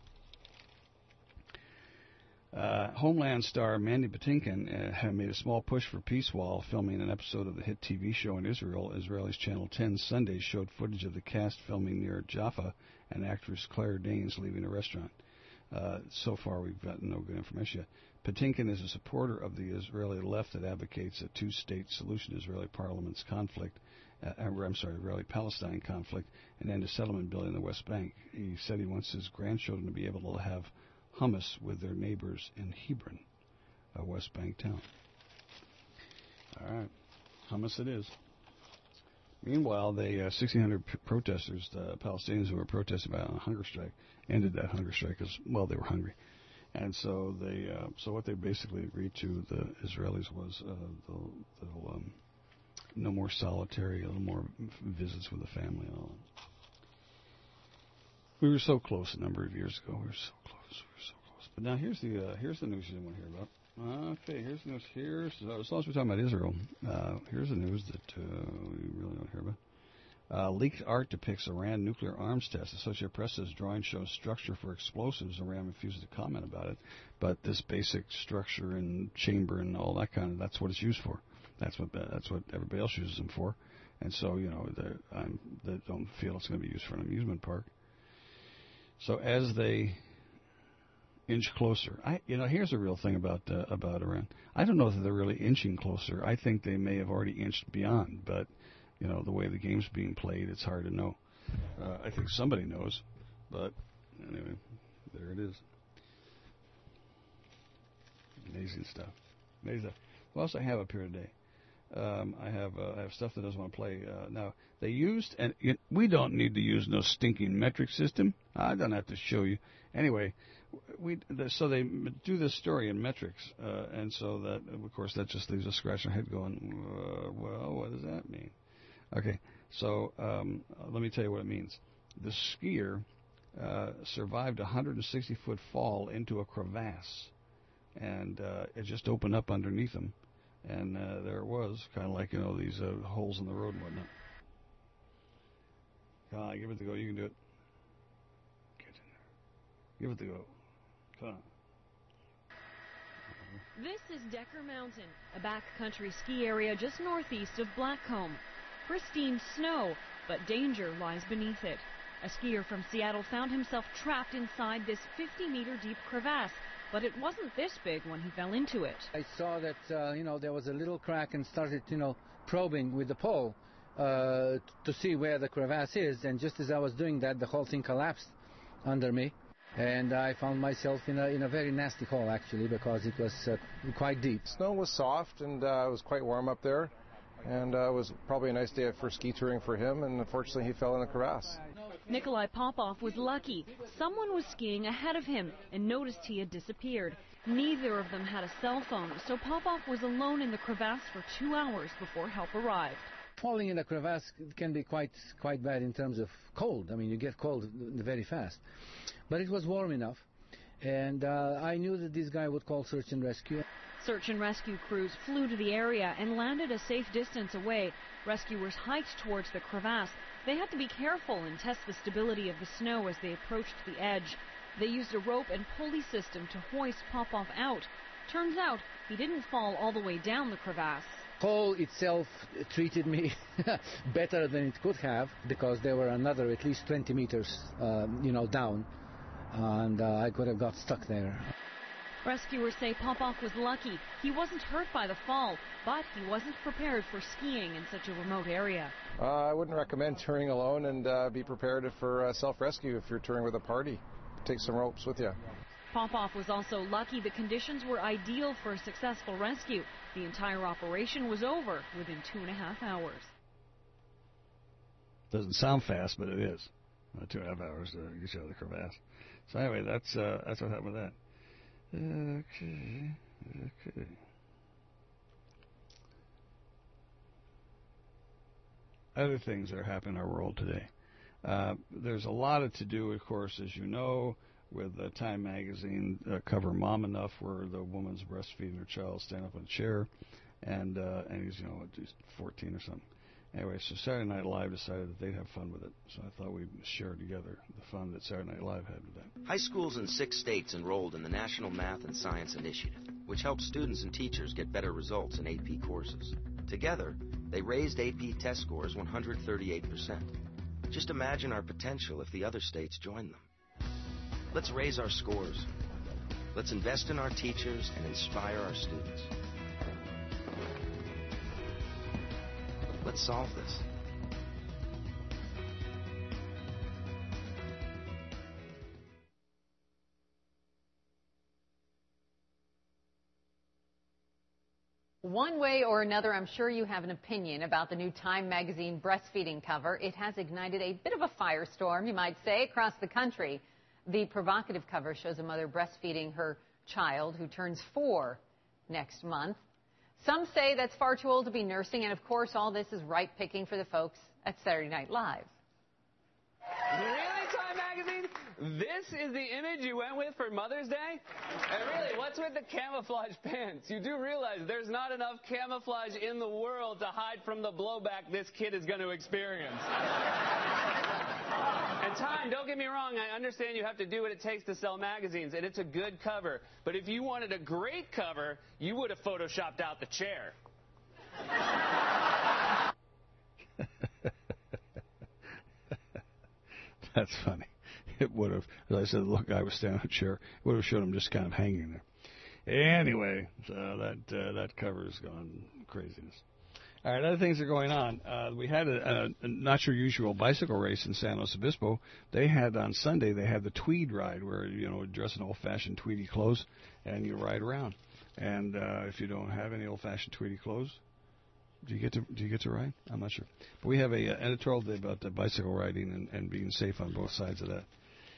Homeland star Mandy Patinkin had made a small push for peace while filming an episode of the hit TV show in Israel. Israel's Channel 10 Sunday showed footage of the cast filming near Jaffa and actress Claire Danes leaving a restaurant. So far, we've gotten no good information yet. Patinkin is a supporter of the Israeli left that advocates a two-state solution to Israeli parliament's conflict. Israeli-Palestine conflict, and end a settlement bill in the West Bank. He said he wants his grandchildren to be able to have hummus with their neighbors in Hebron, a West Bank town. All right, hummus it is. Meanwhile, the 1,600 protesters, the Palestinians who were protesting about a hunger strike, ended that hunger strike because, well, they were hungry. And so what they basically agreed to, the Israelis, was they'll no more solitary, a little more visits with the family and all that. We were so close a number of years ago. We were so close. But now here's the news you didn't want to hear about. Okay, here's the news. As long as we're talking about Israel, here's the news that we really don't hear about. Leaked art depicts Iran nuclear arms test. Associated Press says drawing shows structure for explosives. Iran refuses to comment about it, but this basic structure and chamber and all that that's what it's used for. That's what everybody else uses them for, and so they don't feel it's going to be used for an amusement park. So as they inch closer, here's a real thing about Iran. I don't know that they're really inching closer. I think they may have already inched beyond, but the way the game's being played, it's hard to know. I think somebody knows, but anyway, there it is. Amazing stuff. What else I have up here today? I have stuff that doesn't want to play. Now, they used, and we don't need to use no stinking metric system. I don't have to show you. Anyway, so they do this story in metrics, and so that, of course, that just leaves us scratching our head going, well, what does that mean? Okay, so let me tell you what it means. The skier survived a 160-foot fall into a crevasse, and it just opened up underneath him. And there it was, kind of like, these holes in the road and whatnot. Come on, give it the go. You can do it. Get in there. Give it the go. Come on. This is Decker Mountain, a backcountry ski area just northeast of Blackcomb. Pristine snow, but danger lies beneath it. A skier from Seattle found himself trapped inside this 50-meter deep crevasse. But it wasn't this big when he fell into it. I saw that, there was a little crack and started, probing with the pole to see where the crevasse is. And just as I was doing that, the whole thing collapsed under me. And I found myself in a very nasty hole, actually, because it was quite deep. Snow was soft and it was quite warm up there. And it was probably a nice day for ski touring for him. And unfortunately, he fell in a crevasse. Nikolai Popov was lucky. Someone was skiing ahead of him and noticed he had disappeared. Neither of them had a cell phone, so Popov was alone in the crevasse for 2 hours before help arrived. Falling in a crevasse can be quite bad in terms of cold. I mean, you get cold very fast. But it was warm enough, and I knew that this guy would call search and rescue. Search and rescue crews flew to the area and landed a safe distance away. Rescuers hiked towards the crevasse. They had to be careful and test the stability of the snow as they approached the edge. They used a rope and pulley system to hoist Popov out. Turns out he didn't fall all the way down the crevasse. Hole itself treated me better than it could have, because there were another at least 20 meters, down, and I could have got stuck there. Rescuers say Popov was lucky. He wasn't hurt by the fall, but he wasn't prepared for skiing in such a remote area. I wouldn't recommend touring alone, and be prepared for self-rescue if you're touring with a party. Take some ropes with you. Popov was also lucky the conditions were ideal for a successful rescue. The entire operation was over within 2.5 hours. Doesn't sound fast, but it is. 2.5 hours to get you out of the crevasse. So anyway, that's what happened with that. Okay. Other things that are happening in our world today. There's a lot to do, of course, as you know, with Time magazine cover "Mom Enough," where the woman's breastfeeding her child, standing up on a chair, and he's just 14 or something. Anyway, so Saturday Night Live decided that they'd have fun with it. So I thought we'd share together the fun that Saturday Night Live had with that. High schools in 6 states enrolled in the National Math and Science Initiative, which helps students and teachers get better results in AP courses. Together, they raised AP test scores 138%. Just imagine our potential if the other states joined them. Let's raise our scores. Let's invest in our teachers and inspire our students. Let's solve this. One way or another, I'm sure you have an opinion about the new Time magazine breastfeeding cover. It has ignited a bit of a firestorm, you might say, across the country. The provocative cover shows a mother breastfeeding her child who turns 4 next month. Some say that's far too old to be nursing, and of course all this is right picking for the folks at Saturday Night Live. Really, Time magazine? This is the image you went with for Mother's Day? And really, what's with the camouflage pants? You do realize there's not enough camouflage in the world to hide from the blowback this kid is going to experience. And Time, don't get me wrong, I understand you have to do what it takes to sell magazines, and it's a good cover. But if you wanted a great cover, you would have photoshopped out the chair. That's funny. It would have, as I said, the little guy was standing on a chair. It would have showed him just kind of hanging there. Anyway, so that cover has gone craziness. All right, other things are going on. We had a not your usual bicycle race in San Luis Obispo. They had on Sunday. They had the tweed ride, where dress in old-fashioned tweedy clothes and you ride around. And if you don't have any old-fashioned tweedy clothes, do you get to ride? I'm not sure. But we have a editorial today about the bicycle riding and being safe on both sides of that,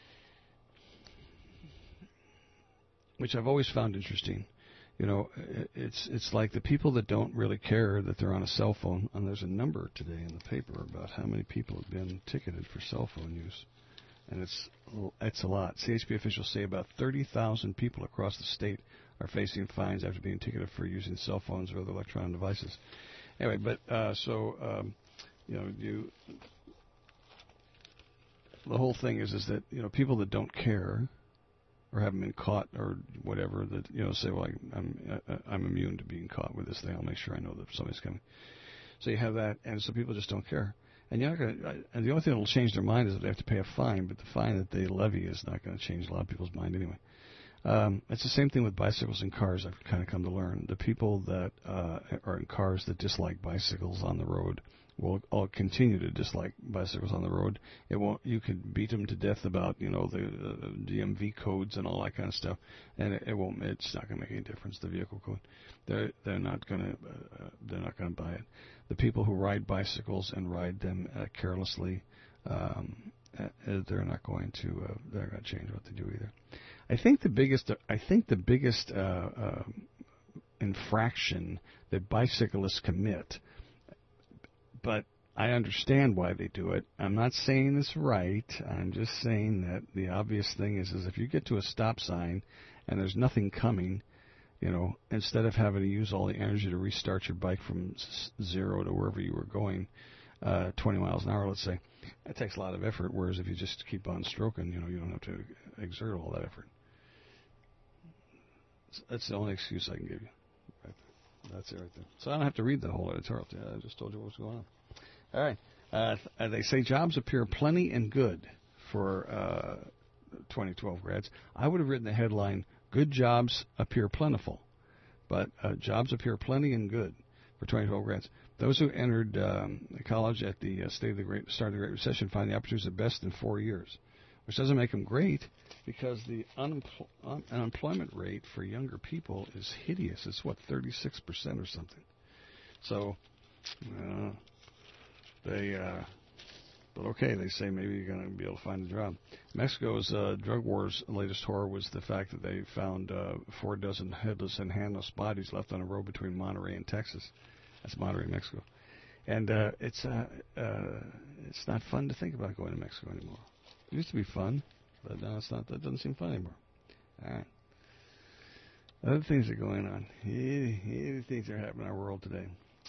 which I've always found interesting. It's like the people that don't really care that they're on a cell phone, and there's a number today in the paper about how many people have been ticketed for cell phone use, and it's a lot. CHP officials say about 30,000 people across the state are facing fines after being ticketed for using cell phones or other electronic devices. Anyway, but the whole thing is that people that don't care or haven't been caught or whatever, that say, well, I'm immune to being caught with this thing. I'll make sure I know that somebody's coming. So you have that, and so people just don't care. And you're not going. And the only thing that will change their mind is that they have to pay a fine. But the fine that they levy is not going to change a lot of people's mind anyway. It's the same thing with bicycles and cars. I've kind of come to learn. The people that are in cars that dislike bicycles on the road will all continue to dislike bicycles on the road. It won't. You could beat them to death about the DMV codes and all that kind of stuff, and it won't. It's not going to make any difference. The vehicle code. They're not going to buy it. The people who ride bicycles and ride them carelessly, they're not going to. They're going to change what they do either. I think the biggest infraction that bicyclists commit, but I understand why they do it. I'm not saying it's right. I'm just saying that the obvious thing is if you get to a stop sign and there's nothing coming, instead of having to use all the energy to restart your bike from 0 to wherever you were going, 20 miles an hour, let's say, it takes a lot of effort. Whereas if you just keep on stroking, you don't have to exert all that effort. That's the only excuse I can give you. Right. That's it right there. So I don't have to read the whole editorial. I just told you what's going on. All right. They say jobs appear plenty and good for 2012 grads. I would have written the headline, good jobs appear plentiful. But jobs appear plenty and good for 2012 grads. Those who entered college at the start of the Great Recession find the opportunities the best in 4 years, which doesn't make them great because the unemployment rate for younger people is hideous. It's, 36% or something. So But okay, they say maybe you're going to be able to find a job. Mexico's drug war's latest horror was the fact that they found 4 dozen headless and handless bodies left on a road between Monterrey and Texas. That's Monterrey, Mexico. And it's not fun to think about going to Mexico anymore. It used to be fun, but now it's not. That doesn't seem fun anymore. All right. Other things are going on. Other things are happening in our world today.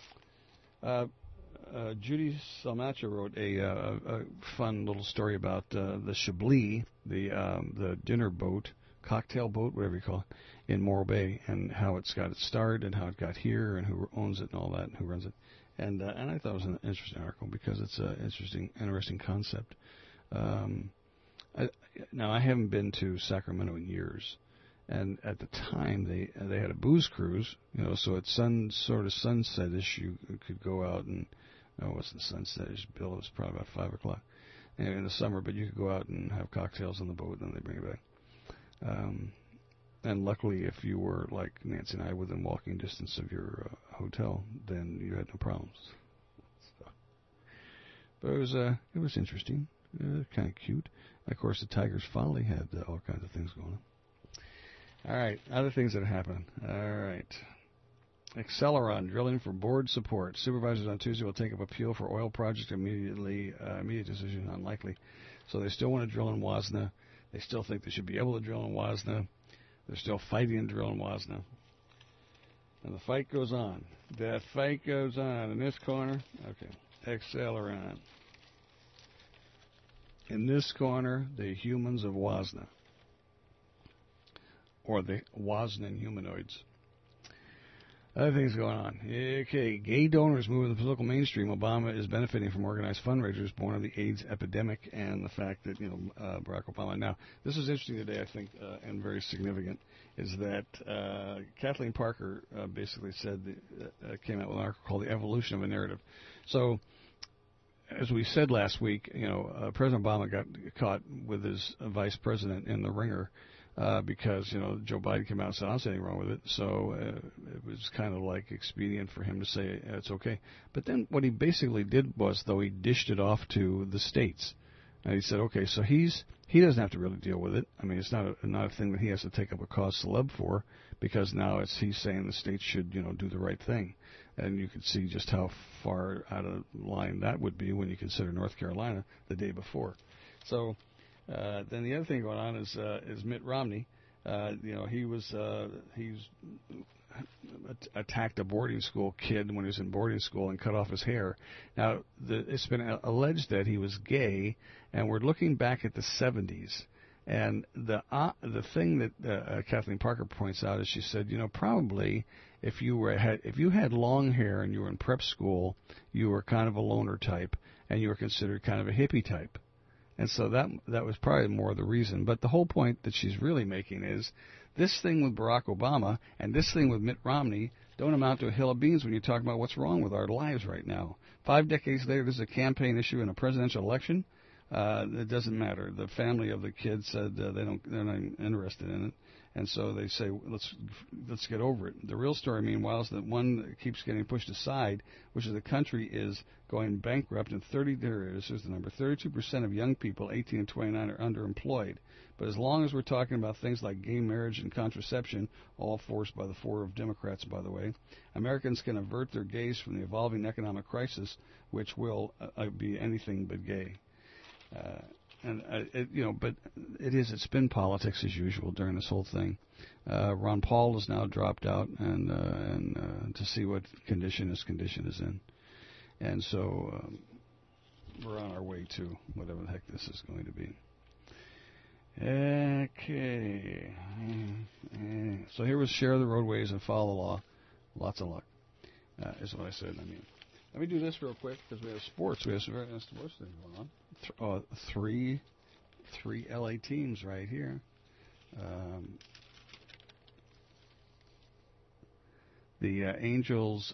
Judy Salmacha wrote a fun little story about the Chablis, the dinner boat, cocktail boat, whatever you call it, in Morro Bay, and how it's got its start and how it got here and who owns it and all that and who runs it. And I thought it was an interesting article because it's an interesting concept. Now, I haven't been to Sacramento in years. And at the time, they had a booze cruise, so at sort of sunset-ish, you could go out and, no, it wasn't sunset-ish, Bill, it was probably about 5 o'clock in the summer, but you could go out and have cocktails on the boat, and then they bring it back. And luckily, if you were, like Nancy and I, within walking distance of your hotel, then you had no problems. So, but it was interesting, kind of cute. Of course, the Tiger's Folly had all kinds of things going on. All right, other things that happen. All right. Acceleron, drilling for board support. Supervisors on Tuesday will take up appeal for oil project immediate decision unlikely. So they still want to drill in Wazna. They still think they should be able to drill in Wazna. They're still fighting to drill in Wazna. And the fight goes on. That fight goes on. In this corner, okay, Acceleron. In this corner, the humans of Wazna. Or the Waznan humanoids. Other things going on. Okay, gay donors moving the political mainstream. Obama is benefiting from organized fundraisers born of the AIDS epidemic and the fact that, Barack Obama. Now, this is interesting today, I think, and very significant, is that Kathleen Parker basically said, came out with an article called The Evolution of a Narrative. So, as we said last week, President Obama got caught with his vice president in the ringer. Because, Joe Biden came out and said, I don't see anything wrong with it. So it was kind of like expedient for him to say it's okay. But then what he basically did was, though, he dished it off to the states. And he said, okay, so he doesn't have to really deal with it. I mean, it's not a thing that he has to take up a cause celeb for, because now he's saying the states should, do the right thing. And you can see just how far out of line that would be when you consider North Carolina the day before. So... then the other thing going on is Mitt Romney. He's attacked a boarding school kid when he was in boarding school and cut off his hair. Now, it's been alleged that he was gay, and we're looking back at the 70s. And the thing that Kathleen Parker points out is she said, probably if you had long hair and you were in prep school, you were kind of a loner type, and you were considered kind of a hippie type. And so that was probably more the reason. But the whole point that she's really making is this thing with Barack Obama and this thing with Mitt Romney don't amount to a hill of beans when you talk about what's wrong with our lives right now. 5 decades later, this is a campaign issue in a presidential election. It doesn't matter. The family of the kid said they're not even interested in it. And so they say, let's get over it. The real story, meanwhile, is that one that keeps getting pushed aside, which is the country is going bankrupt, and 32% of young people, 18 and 29, are underemployed. But as long as we're talking about things like gay marriage and contraception, all forced by the 4 of Democrats, by the way, Americans can avert their gaze from the evolving economic crisis, which will be anything but gay. But it's been politics as usual during this whole thing. Ron Paul has now dropped out and to see what condition his condition is in. And so we're on our way to whatever the heck this is going to be. Okay. So here was share the roadways and follow the law. Lots of luck, is what I said. Let me do this real quick because we have sports. We have some very nice sports things going on. Three LA teams right here. The Angels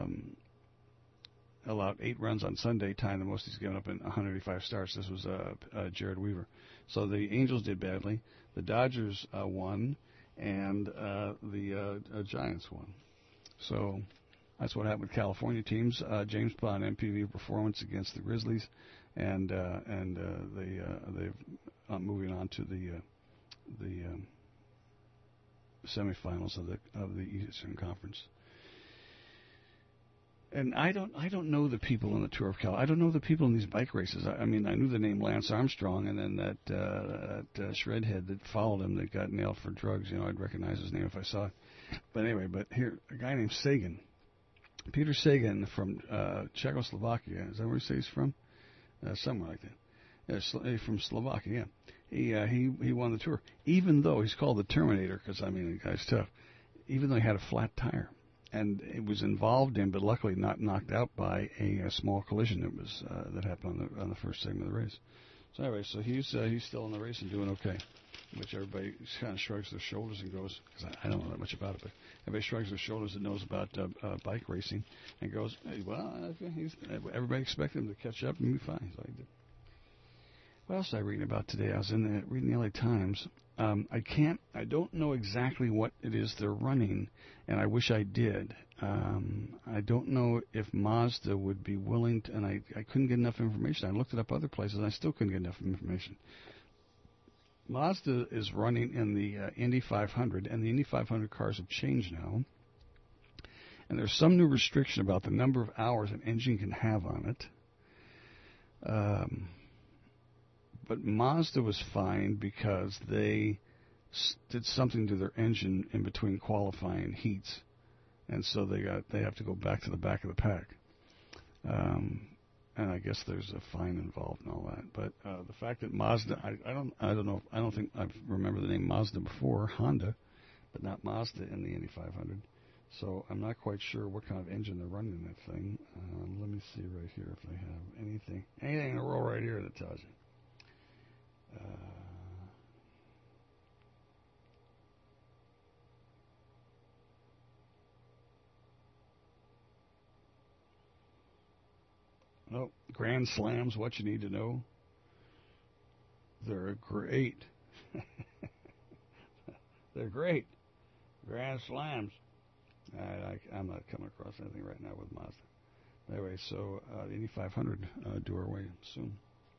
allowed 8 runs on Sunday, tying the most he's given up in 185 starts. This was Jared Weaver. So the Angels did badly. The Dodgers won, and the Giants won. So that's what happened with California teams. James Bond MPV performance against the Grizzlies, and they've moving on to the semifinals of the Eastern Conference. And I don't know the people in the Tour of Cal. I don't know the people in these bike races. I mean, I knew the name Lance Armstrong, and then that shredhead that followed him that got nailed for drugs. You know, I'd recognize his name if I saw it. But anyway, here, a guy named Sagan, Peter Sagan from Czechoslovakia. Is that where he says he's from? Somewhere like that. From Slovakia. Yeah. He won the Tour, even though he's called the Terminator because I mean the guy's tough. Even though he had a flat tire. And it was involved in, but luckily not knocked out by a small collision that happened on the first segment of the race. So anyway, so he's still in the race and doing okay, which everybody kind of shrugs their shoulders and goes, because I don't know that much about it, but everybody shrugs their shoulders and knows about bike racing and goes, hey, well, everybody expected him to catch up and be fine. So he did. What else was I reading about today? I was reading the LA Times. I don't know exactly what it is they're running, and I wish I did. I don't know if Mazda would be willing to, and I couldn't get enough information. I looked it up other places, and I still couldn't get enough information. Mazda is running in the Indy 500, and the Indy 500 cars have changed now. And there's some new restriction about the number of hours an engine can have on it. But Mazda was fined because they did something to their engine in between qualifying heats, and so they have to go back to the back of the pack. And I guess there's a fine involved and all that. But the fact that Mazda, I don't think I remember the name Mazda before, Honda, but not Mazda in the Indy 500. So I'm not quite sure what kind of engine they're running in that thing. Let me see right here if they have anything in a row right here that tells you. Grand Slams, what you need to know. They're great. They're great. Grand Slams. I'm not coming across anything right now with Mazda. Anyway, so the Indy 500 due our way soon.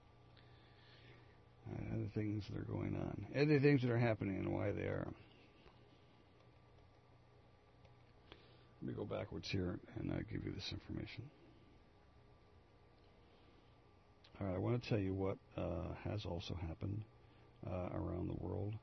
Other things that are going on. Other things that are happening and why they are. Let me go backwards here and give you this information. All right, I want to tell you what has also happened around the world.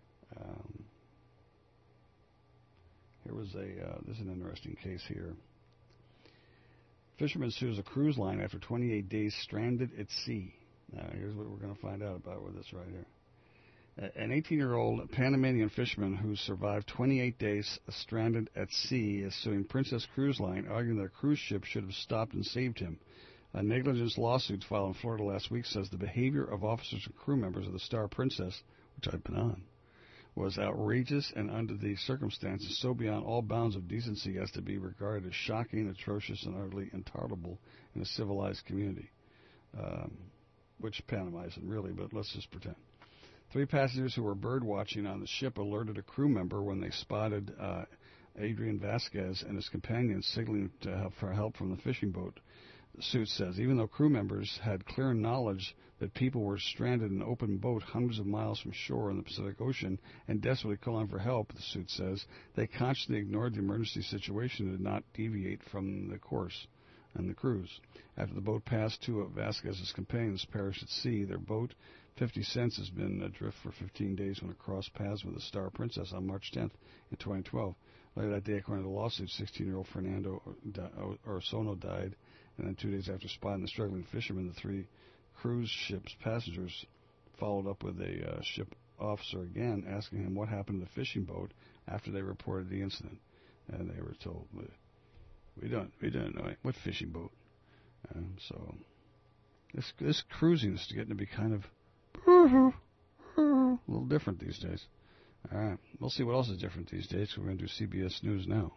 Here was this is an interesting case here. Fisherman sues a cruise line after 28 days stranded at sea. Now, here's what we're going to find out about with this right here. An 18-year-old Panamanian fisherman who survived 28 days stranded at sea is suing Princess Cruise Line, arguing that a cruise ship should have stopped and saved him. A negligence lawsuit filed in Florida last week says the behavior of officers and crew members of the Star Princess, which I've been on, was outrageous and under the circumstances so beyond all bounds of decency as to be regarded as shocking, atrocious, and utterly intolerable in a civilized community. Which Panama isn't really, but let's just pretend. 3 passengers who were bird watching on the ship alerted a crew member when they spotted Adrian Vasquez and his companions signaling for help from the fishing boat. The suit says, even though crew members had clear knowledge that people were stranded in an open boat hundreds of miles from shore in the Pacific Ocean and desperately calling for help, the suit says, they consciously ignored the emergency situation and did not deviate from the course on the cruise. After the boat passed, 2 of Vasquez's companions perished at sea. Their boat, 50 Cents, has been adrift for 15 days when it crossed paths with the Star Princess on March 10th in 2012. Later that day, according to the lawsuit, 16-year-old Fernando Orsono died, and then 2 days after spotting the struggling fisherman, the 3 cruise ship's passengers followed up with a ship officer again, asking him what happened to the fishing boat after they reported the incident. And they were told, we don't know what fishing boat. So this cruising is getting to be kind of a little different these days. All right, we'll see what else is different these days. We're going to do CBS News now.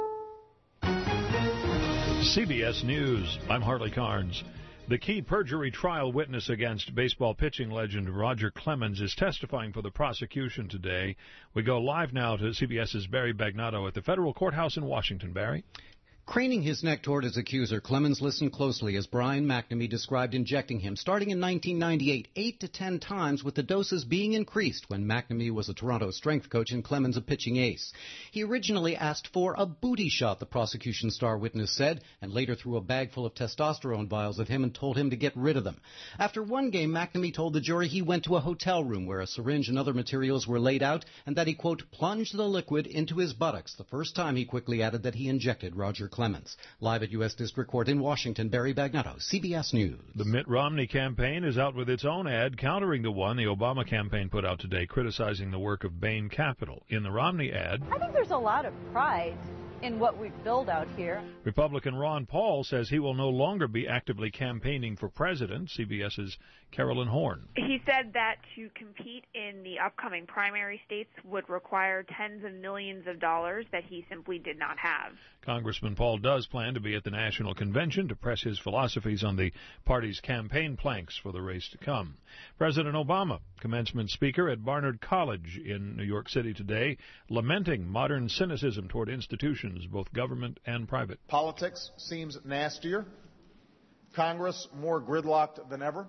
CBS News. I'm Harley Carnes. The key perjury trial witness against baseball pitching legend Roger Clemens is testifying for the prosecution today. We go live now to CBS's Barry Bagnotto at the federal courthouse in Washington. Barry? Craning his neck toward his accuser, Clemens listened closely as Brian McNamee described injecting him starting in 1998, 8 to 10 times, with the doses being increased when McNamee was a Toronto strength coach and Clemens a pitching ace. He originally asked for a booty shot, the prosecution star witness said, and later threw a bag full of testosterone vials at him and told him to get rid of them. After one game, McNamee told the jury he went to a hotel room where a syringe and other materials were laid out and that he, quote, plunged the liquid into his buttocks. The first time, he quickly added that he injected Roger Clemens. Live at U.S. District Court in Washington, Barry Bagnetto, CBS News. The Mitt Romney campaign is out with its own ad countering the one the Obama campaign put out today, criticizing the work of Bain Capital. In the Romney ad, I think there's a lot of pride in what we've built out here. Republican Ron Paul says he will no longer be actively campaigning for president. CBS's Carolyn Horn. He said that to compete in the upcoming primary states would require tens of millions of dollars that he simply did not have. Congressman Paul does plan to be at the National Convention to press his philosophies on the party's campaign planks for the race to come. President Obama, commencement speaker at Barnard College in New York City today, lamenting modern cynicism toward institutions, both government and private. Politics seems nastier. Congress more gridlocked than ever.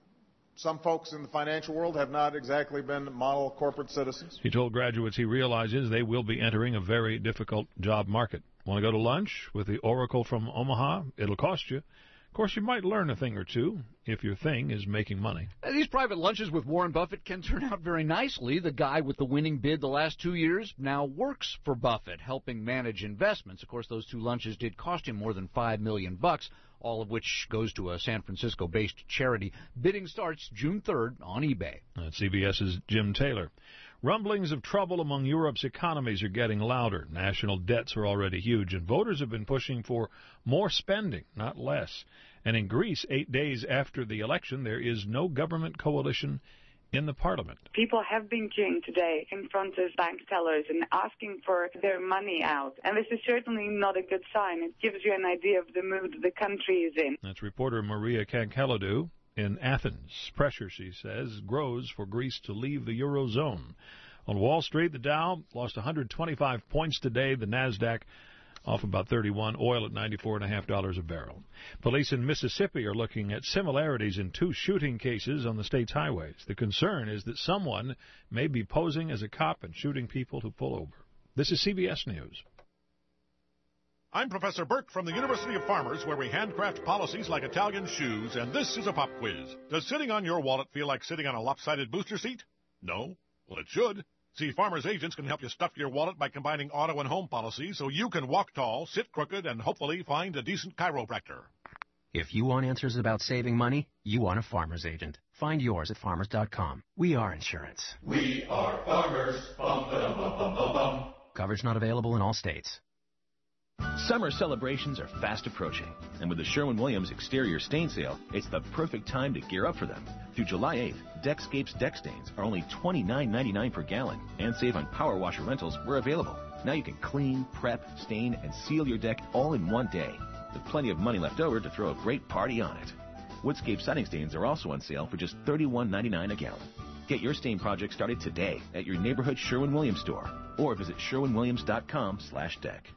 Some folks in the financial world have not exactly been model corporate citizens. He told graduates he realizes they will be entering a very difficult job market. Want to go to lunch with the Oracle from Omaha? It'll cost you. Of course, you might learn a thing or two if your thing is making money. These private lunches with Warren Buffett can turn out very nicely. The guy with the winning bid the last 2 years now works for Buffett, helping manage investments. Of course, those two lunches did cost him more than $5 million, all of which goes to a San Francisco-based charity. Bidding starts June 3rd on eBay. That's CBS's Jim Taylor. Rumblings of trouble among Europe's economies are getting louder. National debts are already huge, and voters have been pushing for more spending, not less. And in Greece, 8 days after the election, there is no government coalition in the parliament. People have been queuing today in front of bank tellers and asking for their money out. And this is certainly not a good sign. It gives you an idea of the mood the country is in. That's reporter Maria Kankaladou in Athens. Pressure, she says, grows for Greece to leave the Eurozone. On Wall Street, the Dow lost 125 points today. The Nasdaq off about 31, oil at $94.50 a barrel. Police in Mississippi are looking at similarities in 2 shooting cases on the state's highways. The concern is that someone may be posing as a cop and shooting people who pull over. This is CBS News. I'm Professor Burke from the University of Farmers, where we handcraft policies like Italian shoes, and this is a pop quiz. Does sitting on your wallet feel like sitting on a lopsided booster seat? No? Well, it should. See, Farmers agents can help you stuff your wallet by combining auto and home policies so you can walk tall, sit crooked, and hopefully find a decent chiropractor. If you want answers about saving money, you want a Farmers agent. Find yours at farmers.com. We are insurance. We are Farmers. Bum, ba-dum, bum, bum, bum, bum. Coverage not available in all states. Summer celebrations are fast approaching, and with the Sherwin-Williams exterior stain sale, it's the perfect time to gear up for them. Through July 8th, Deckscape's deck stains are only $29.99 per gallon, and save on power washer rentals where available. Now you can clean, prep, stain, and seal your deck all in one day, with plenty of money left over to throw a great party on it. Woodscape siding stains are also on sale for just $31.99 a gallon. Get your stain project started today at your neighborhood Sherwin-Williams store, or visit sherwinwilliams.com/deck.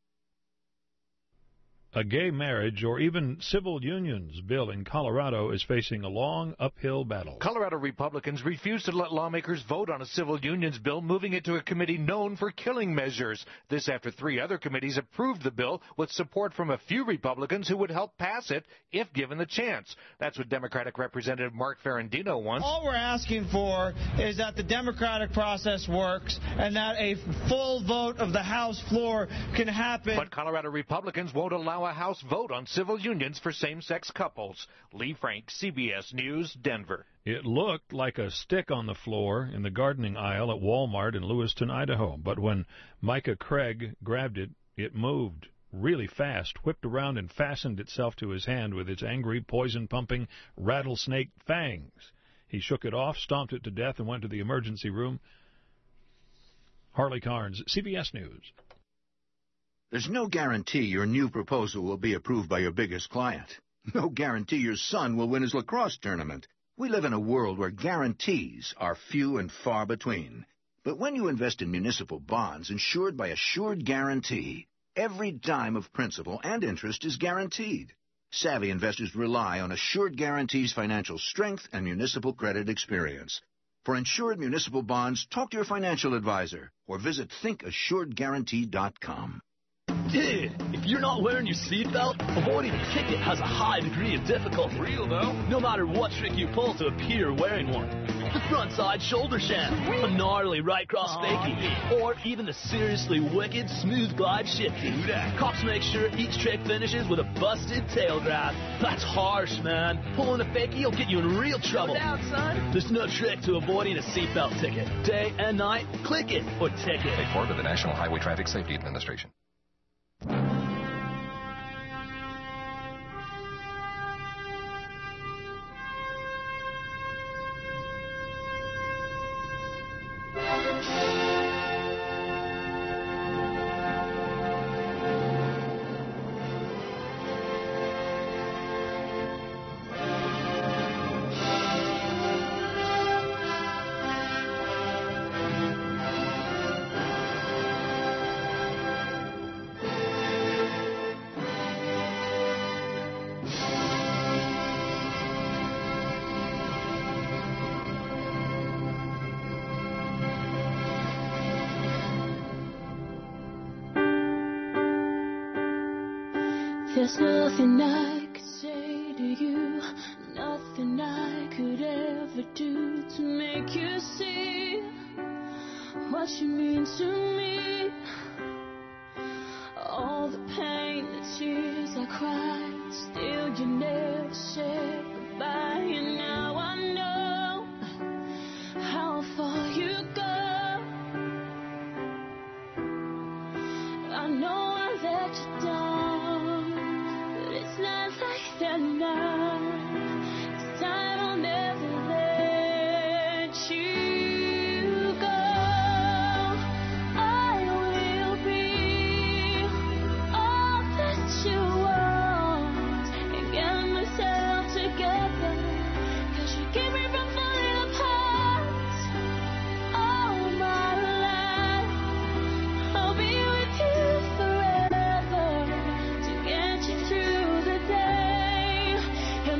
A gay marriage or even civil unions bill in Colorado is facing a long uphill battle. Colorado Republicans refuse to let lawmakers vote on a civil unions bill, moving it to a committee known for killing measures. This after 3 other committees approved the bill with support from a few Republicans who would help pass it if given the chance. That's what Democratic Representative Mark Ferrandino wants. All we're asking for is that the democratic process works and that a full vote of the House floor can happen. But Colorado Republicans won't allow a House vote on civil unions for same-sex couples. Lee Frank, CBS News, Denver. It looked like a stick on the floor in the gardening aisle at Walmart in Lewiston, Idaho. But when Micah Craig grabbed it, it moved really fast, whipped around and fastened itself to his hand with its angry, poison-pumping rattlesnake fangs. He shook it off, stomped it to death, and went to the emergency room. Harley Carnes, CBS News. There's no guarantee your new proposal will be approved by your biggest client. No guarantee your son will win his lacrosse tournament. We live in a world where guarantees are few and far between. But when you invest in municipal bonds insured by Assured Guarantee, Every dime of principal and interest is guaranteed. Savvy investors rely on Assured Guaranty's financial strength and municipal credit experience. For insured municipal bonds, talk to your financial advisor or visit thinkassuredguaranty.com. Dude, if you're not wearing your seatbelt, avoiding a ticket has a high degree of difficulty. Real, though? No matter what trick you pull to appear wearing one. The frontside shoulder sham, a gnarly right cross fakie, or even the seriously wicked smooth glide shifty. Cops make sure each trick finishes with a busted tail grab. That's harsh, man. Pulling a fakie will get you in real trouble. Slow down, son. There's no trick to avoiding a seatbelt ticket. Day and night, click it or ticket. Paid for by the National Highway Traffic Safety Administration. There's nothing I could say to you, nothing I could ever do to make you see what you mean to me. All the pain, the tears I cried, still you never said goodbye. And now I know how far you go. I know I let you down, but it's not like that now. This time I'll never let you go. I will be all that you want and get myself together, 'cause you keep me from falling apart. All my life I'll be with you forever to get you through the day. And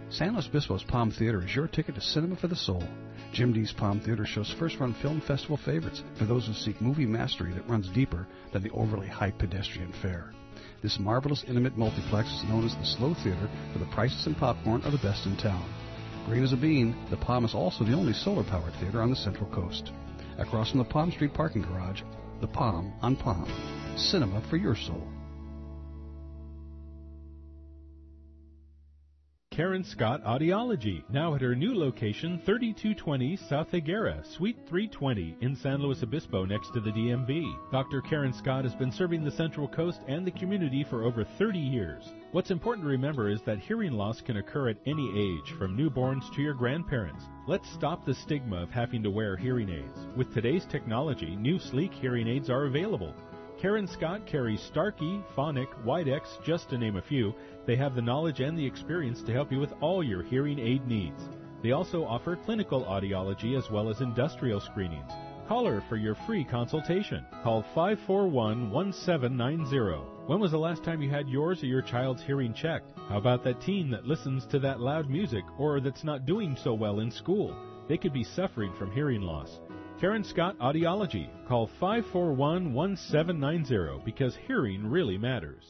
San Luis Obispo's Palm Theater is your ticket to cinema for the soul. Jim D's Palm Theater shows first-run film festival favorites for those who seek movie mastery that runs deeper than the overly hyped pedestrian fare. This marvelous, intimate multiplex is known as the Slow Theater, where the prices and popcorn are the best in town. Green as a bean, the Palm is also the only solar-powered theater on the Central Coast. Across from the Palm Street parking garage, the Palm on Palm. Cinema for your soul. Karen Scott Audiology, now at her new location, 3220 South Higuera, Suite 320 in San Luis Obispo next to the DMV. Dr. Karen Scott has been serving the Central Coast and the community for over 30 years. What's important to remember is that hearing loss can occur at any age, from newborns to your grandparents. Let's stop the stigma of having to wear hearing aids. With today's technology, new sleek hearing aids are available. Karen Scott carries Starkey, Phonic, Widex, just to name a few. They have the knowledge and the experience to help you with all your hearing aid needs. They also offer clinical audiology as well as industrial screenings. Call her for your free consultation. Call 541-1790. When was the last time you had yours or your child's hearing checked? How about that teen that listens to that loud music or that's not doing so well in school? They could be suffering from hearing loss. Karen Scott Audiology. Call 541-1790 because hearing really matters.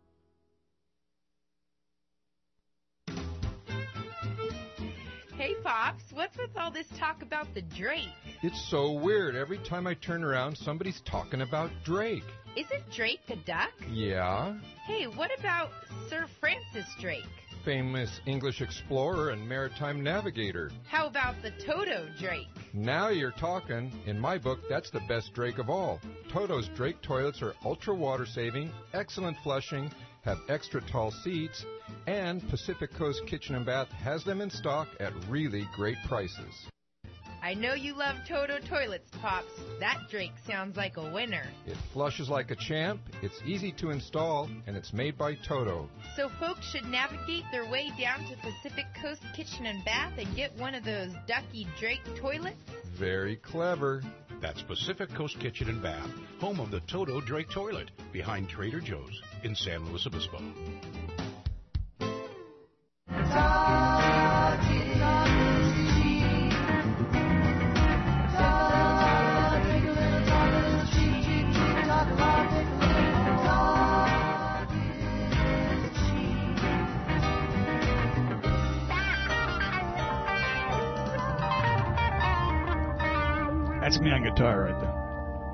Hey, Pops, what's with all this talk about the Drake? It's so weird. Every time I turn around, somebody's talking about Drake. Isn't Drake a duck? Yeah. Hey, what about Sir Francis Drake? Famous English explorer and maritime navigator. How about the Toto Drake? Now you're talking. In my book, that's the best Drake of all. Toto's Drake toilets are ultra water saving, excellent flushing, have extra tall seats, and Pacific Coast Kitchen and Bath has them in stock at really great prices. I know you love Toto toilets, Pops. That Drake sounds like a winner. It flushes like a champ, it's easy to install, and it's made by Toto. So folks should navigate their way down to Pacific Coast Kitchen and Bath and get one of those Ducky Drake toilets? Very clever. That's Pacific Coast Kitchen and Bath, home of the Toto Drake toilet, behind Trader Joe's in San Luis Obispo. That's me on guitar right there.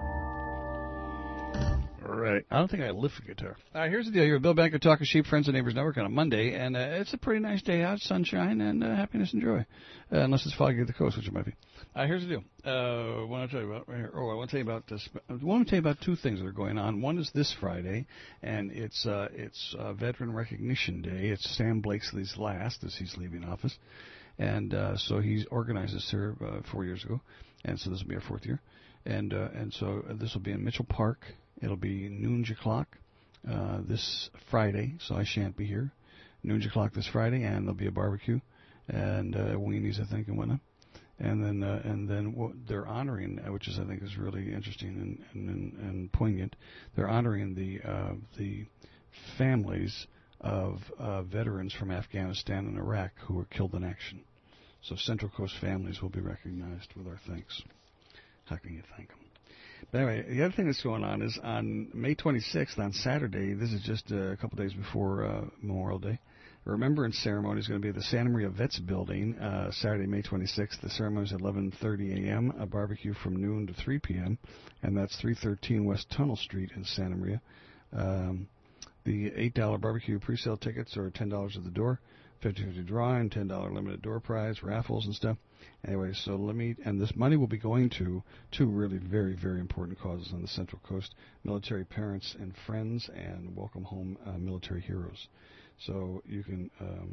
Right. I don't think I lift the guitar. Here's the deal. You're Bill Banker talking Sheep, Friends and Neighbors Network on a Monday, and it's a pretty nice day out, sunshine, and happiness and joy. Unless it's foggy at the coast, which it might be. Here's the deal. What I'll tell you about right here. Oh, I want to tell you about this. I want to tell you about two things that are going on. One is this Friday, and it's Veteran Recognition Day. It's Sam Blakesley's last as he's leaving office. And so he organized this here 4 years ago, and so this will be our fourth year. And so this will be in Mitchell Park. It'll be noon o'clock this Friday, so I shan't be here. Noon o'clock this Friday, and there'll be a barbecue and weenies, I think, and whatnot. And then what they're honoring, which is I think is really interesting and poignant. They're honoring the families of veterans from Afghanistan and Iraq who were killed in action. So Central Coast families will be recognized with our thanks. How can you thank them? But anyway, the other thing that's going on is on May 26th, on Saturday, this is just a couple days before Memorial Day, a remembrance ceremony is going to be at the Santa Maria Vets Building, Saturday, May 26th. The ceremony is at 11:30 a.m., a barbecue from noon to 3 p.m., and that's 313 West Tunnel Street in Santa Maria. The $8 barbecue pre-sale tickets are $10 at the door, 50/50 drawing, $10 limited door prize, raffles and stuff. Anyway, so and this money will be going to two really very, very important causes on the Central Coast: military parents and friends, and welcome home military heroes. So you can.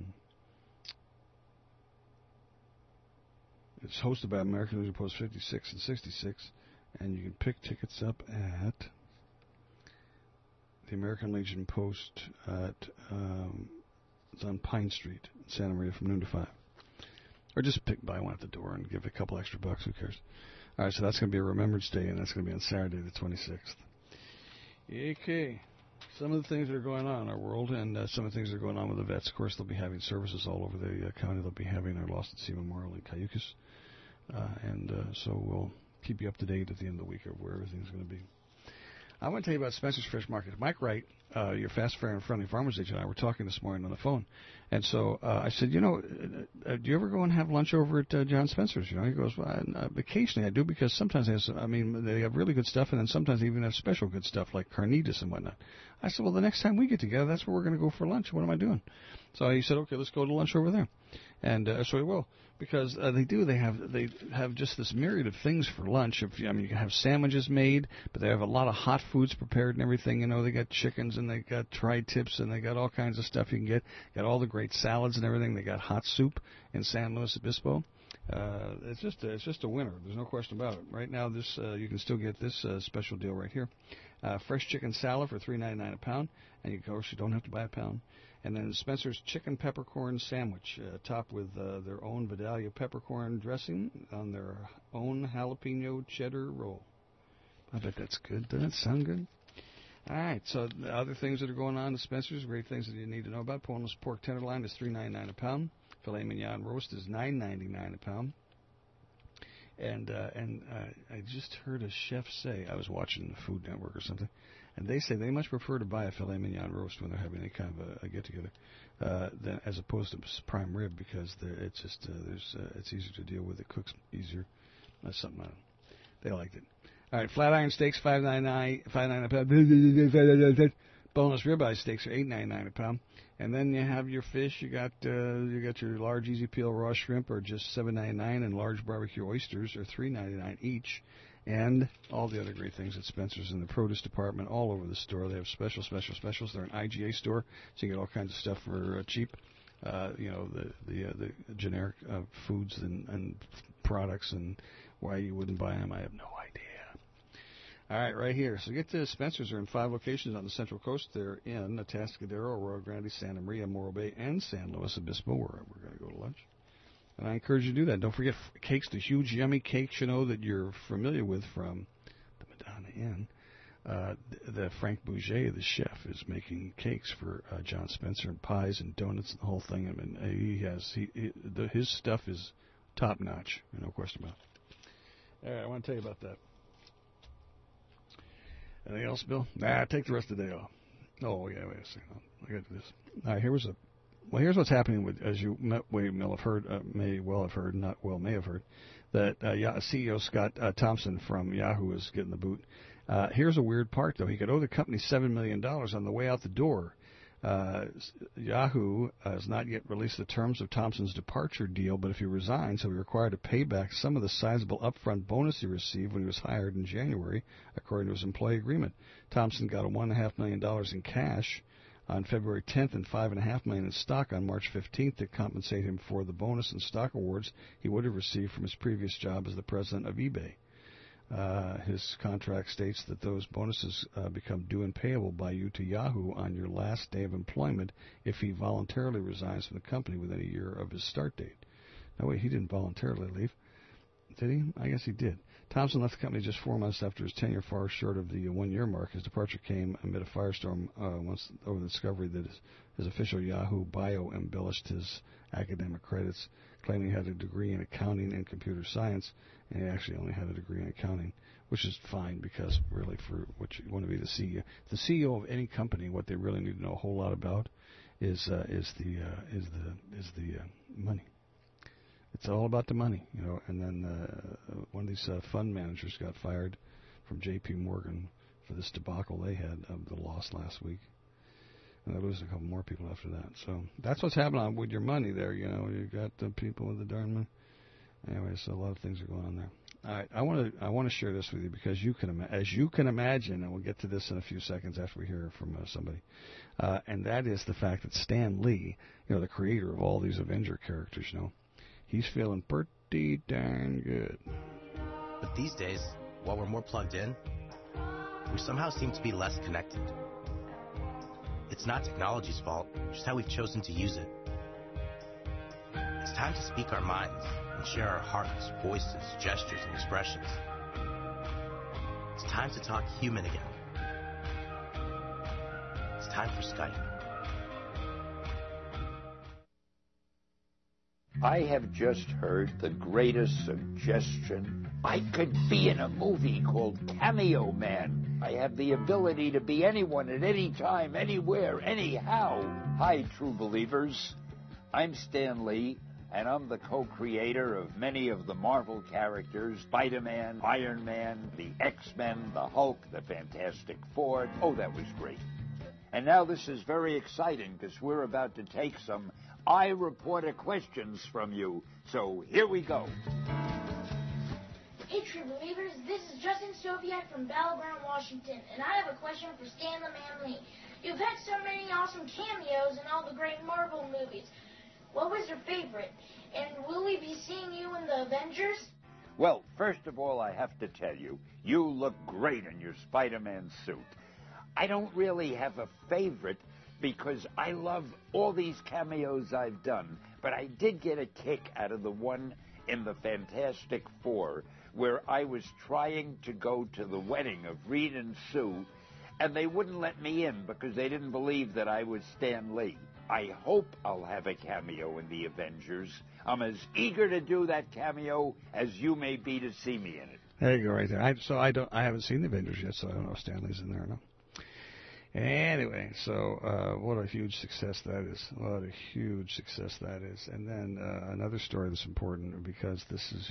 It's hosted by American Legion Post 56 and 66, and you can pick tickets up at the American Legion Post at it's on Pine Street in Santa Maria from noon to 5. Or just buy one at the door and give a couple extra bucks. Who cares? All right, so that's going to be a Remembrance Day, and that's going to be on Saturday the 26th. Okay. some of the things that are going on in our world, and some of the things that are going on with the vets. Of course, they'll be having services all over the county. They'll be having their Lost at Sea Memorial in Cayucas. So we'll keep you up to date at the end of the week of where everything's going to be. I want to tell you about Spencer's Fresh Market. Mike Wright, your fast, fair, and friendly farmers agent, and I were talking this morning on the phone. And so I said, do you ever go and have lunch over at John Spencer's? He goes, well, occasionally I do, because sometimes they have really good stuff, and then sometimes they even have special good stuff like carnitas and whatnot. I said, well, the next time we get together, that's where we're going to go for lunch. What am I doing? So he said, okay, let's go to lunch over there. And so we will, because they have just this myriad of things for lunch. You can have sandwiches made, but they have a lot of hot foods prepared and everything. They got chickens, and they got tri-tips, and they got all kinds of stuff you can get. Got all the great salads and everything. They got hot soup in San Luis Obispo. It's just a winner. There's no question about it. Right now, you can still get this special deal right here. Fresh chicken salad for $3.99 a pound, and of course you don't have to buy a pound. And then Spencer's chicken peppercorn sandwich, topped with their own Vidalia peppercorn dressing on their own jalapeno cheddar roll. I bet that's good. Doesn't it sound good? All right, so the other things that are going on at Spencer's, great things that you need to know about. Boneless pork tenderloin is $3.99 a pound. Filet mignon roast is $9.99 a pound. And I just heard a chef say, I was watching the Food Network or something, and they say they much prefer to buy a filet mignon roast when they're having any kind of a get-together, as opposed to prime rib, because it's easier to deal with. It cooks easier. That's something I don't know. They liked it. All right, flat iron steaks $5.99 a pound. Boneless ribeye steaks are $8.99 a pound. And then you have your fish. You got your large easy peel raw shrimp are just $7.99, and large barbecue oysters are $3.99 each. And all the other great things at Spencer's in the produce department, all over the store. They have specials. They're an IGA store, so you get all kinds of stuff for cheap. The generic foods and products, and why you wouldn't buy them, I have no idea. All right, right here. So get to Spencer's. They're in 5 locations on the Central Coast. They're in Atascadero, Arroyo Grande, Santa Maria, Morro Bay, and San Luis Obispo, where we're going to go to lunch. And I encourage you to do that. Don't forget cakes, the huge, yummy cakes, that you're familiar with from the Madonna Inn. The Frank Bouget, the chef, is making cakes for John Spencer, and pies and donuts and the whole thing. I mean, his stuff is top notch, no question about it. All right, I want to tell you about that. Anything else, Bill? Take the rest of the day off. Oh, yeah, wait a second. I got to do this. All right, here's what's happening with, as you may well have heard, that CEO Scott Thompson from Yahoo is getting the boot. Here's a weird part, though. He could owe the company $7 million on the way out the door. Yahoo has not yet released the terms of Thompson's departure deal, but if he resigns, he'll be required to pay back some of the sizable upfront bonus he received when he was hired in January, according to his employee agreement. Thompson got $1.5 million in cash on February 10th and $5.5 million in stock on March 15th to compensate him for the bonus and stock awards he would have received from his previous job as the president of eBay. His contract states that those bonuses become due and payable by you to Yahoo on your last day of employment if he voluntarily resigns from the company within a year of his start date. No, wait, he didn't voluntarily leave. Did he? I guess he did. Thompson left the company just 4 months after his tenure, far short of the 1-year mark. His departure came amid a firestorm once over the discovery that his official Yahoo bio embellished his academic credits, claiming he had a degree in accounting and computer science, and he actually only had a degree in accounting, which is fine, because really for what you want to be the CEO of any company, what they really need to know a whole lot about is the money. It's all about the money, And then one of these fund managers got fired from J.P. Morgan for this debacle they had of the loss last week. And they'll lose a couple more people after that. So that's what's happening with your money there. You got the people with the darn money. Anyway, so a lot of things are going on there. All right, I want to share this with you because as you can imagine, and we'll get to this in a few seconds after we hear from somebody, and that is the fact that Stan Lee, the creator of all these Avenger characters, he's feeling pretty darn good. But these days, while we're more plugged in, we somehow seem to be less connected. It's not technology's fault, just how we've chosen to use it. It's time to speak our minds and share our hearts, voices, gestures, and expressions. It's time to talk human again. time for Skype. I have just heard the greatest suggestion. I could be in a movie called Cameo Man. I have the ability to be anyone at any time, anywhere, anyhow. Hi, true believers. I'm Stan Lee, and I'm the co-creator of many of the Marvel characters, Spider-Man, Iron Man, the X-Men, the Hulk, the Fantastic Four. Oh, that was great. And now this is very exciting because we're about to take some iReporter questions from you. So here we go. Hey, true believers, this is Justin Soviak from Battleground, Washington, and I have a question for Stan the Man Lee. You've had so many awesome cameos in all the great Marvel movies. What was your favorite? And will we be seeing you in the Avengers? Well, first of all, I have to tell you, you look great in your Spider-Man suit. I don't really have a favorite because I love all these cameos I've done, but I did get a kick out of the one in the Fantastic Four where I was trying to go to the wedding of Reed and Sue, and they wouldn't let me in because they didn't believe that I was Stan Lee. I hope I'll have a cameo in the Avengers. I'm as eager to do that cameo as you may be to see me in it. There you go, right there. I haven't seen the Avengers yet, so I don't know if Stanley's in there or not. Anyway, so what a huge success that is. What a huge success that is. And then another story that's important because this is,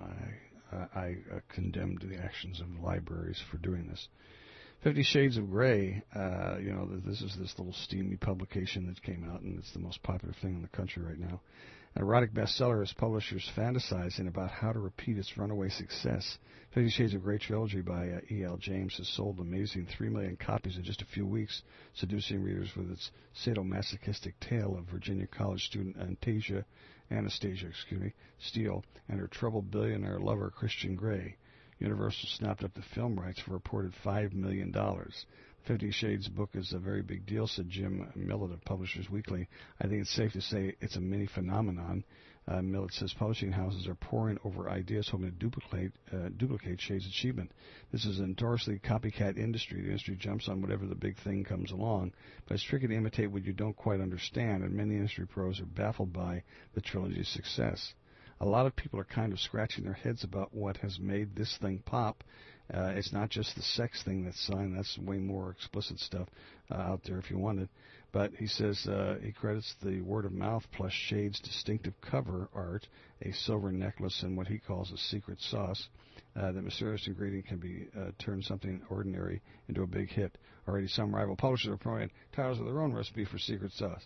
I condemned the actions of libraries for doing this. 50 Shades of Grey, this is this little steamy publication that came out, and it's the most popular thing in the country right now. An erotic bestseller as publishers fantasizing about how to repeat its runaway success. 50 Shades of Grey trilogy by E.L. James has sold an amazing 3 million copies in just a few weeks, seducing readers with its sadomasochistic tale of Virginia College student Anastasia Steele and her troubled billionaire lover Christian Grey. Universal snapped up the film rights for a reported $5 million. 50 Shades book is a very big deal, said Jim Millett of Publishers Weekly. I think it's safe to say it's a mini phenomenon. Millett says publishing houses are poring over ideas hoping to duplicate Shades' achievement. This is a notoriously copycat industry. The industry jumps on whatever the big thing comes along, but it's tricky to imitate what you don't quite understand, and many industry pros are baffled by the trilogy's success. A lot of people are kind of scratching their heads about what has made this thing pop. It's not just the sex thing that's signed. That's way more explicit stuff out there if you want it. But he says he credits the word of mouth plus Shades' distinctive cover art, a silver necklace, and what he calls a secret sauce. The mysterious ingredient can be turned something ordinary into a big hit. Already some rival publishers are promoting titles of their own recipe for secret sauce.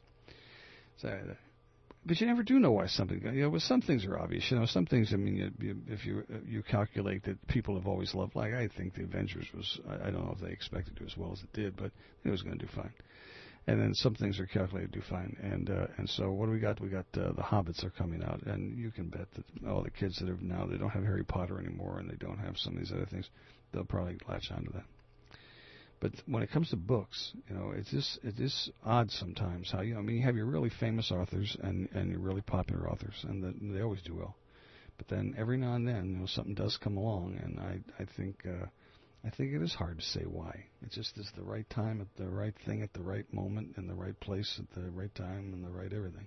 But you never do know why something. Well, some things are obvious. Some things. I mean, if you calculate that people have always loved. Like I think the Avengers was. I don't know if they expected to do as well as it did, but it was going to do fine. And then some things are calculated to do fine. And so what do we got? We got the Hobbits are coming out, and you can bet that all the kids that have now they don't have Harry Potter anymore, and they don't have some of these other things. They'll probably latch onto that. But when it comes to books, it is odd sometimes how you have your really famous authors and your really popular authors, and they always do well. But then every now and then, something does come along, and I think it is hard to say why. It just is the right time at the right thing at the right moment in the right place at the right time and the right everything.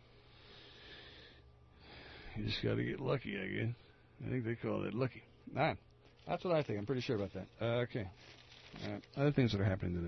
You just got to get lucky, I guess. I think they call it lucky. That's what I think. I'm pretty sure about that. Okay. Other things that are happening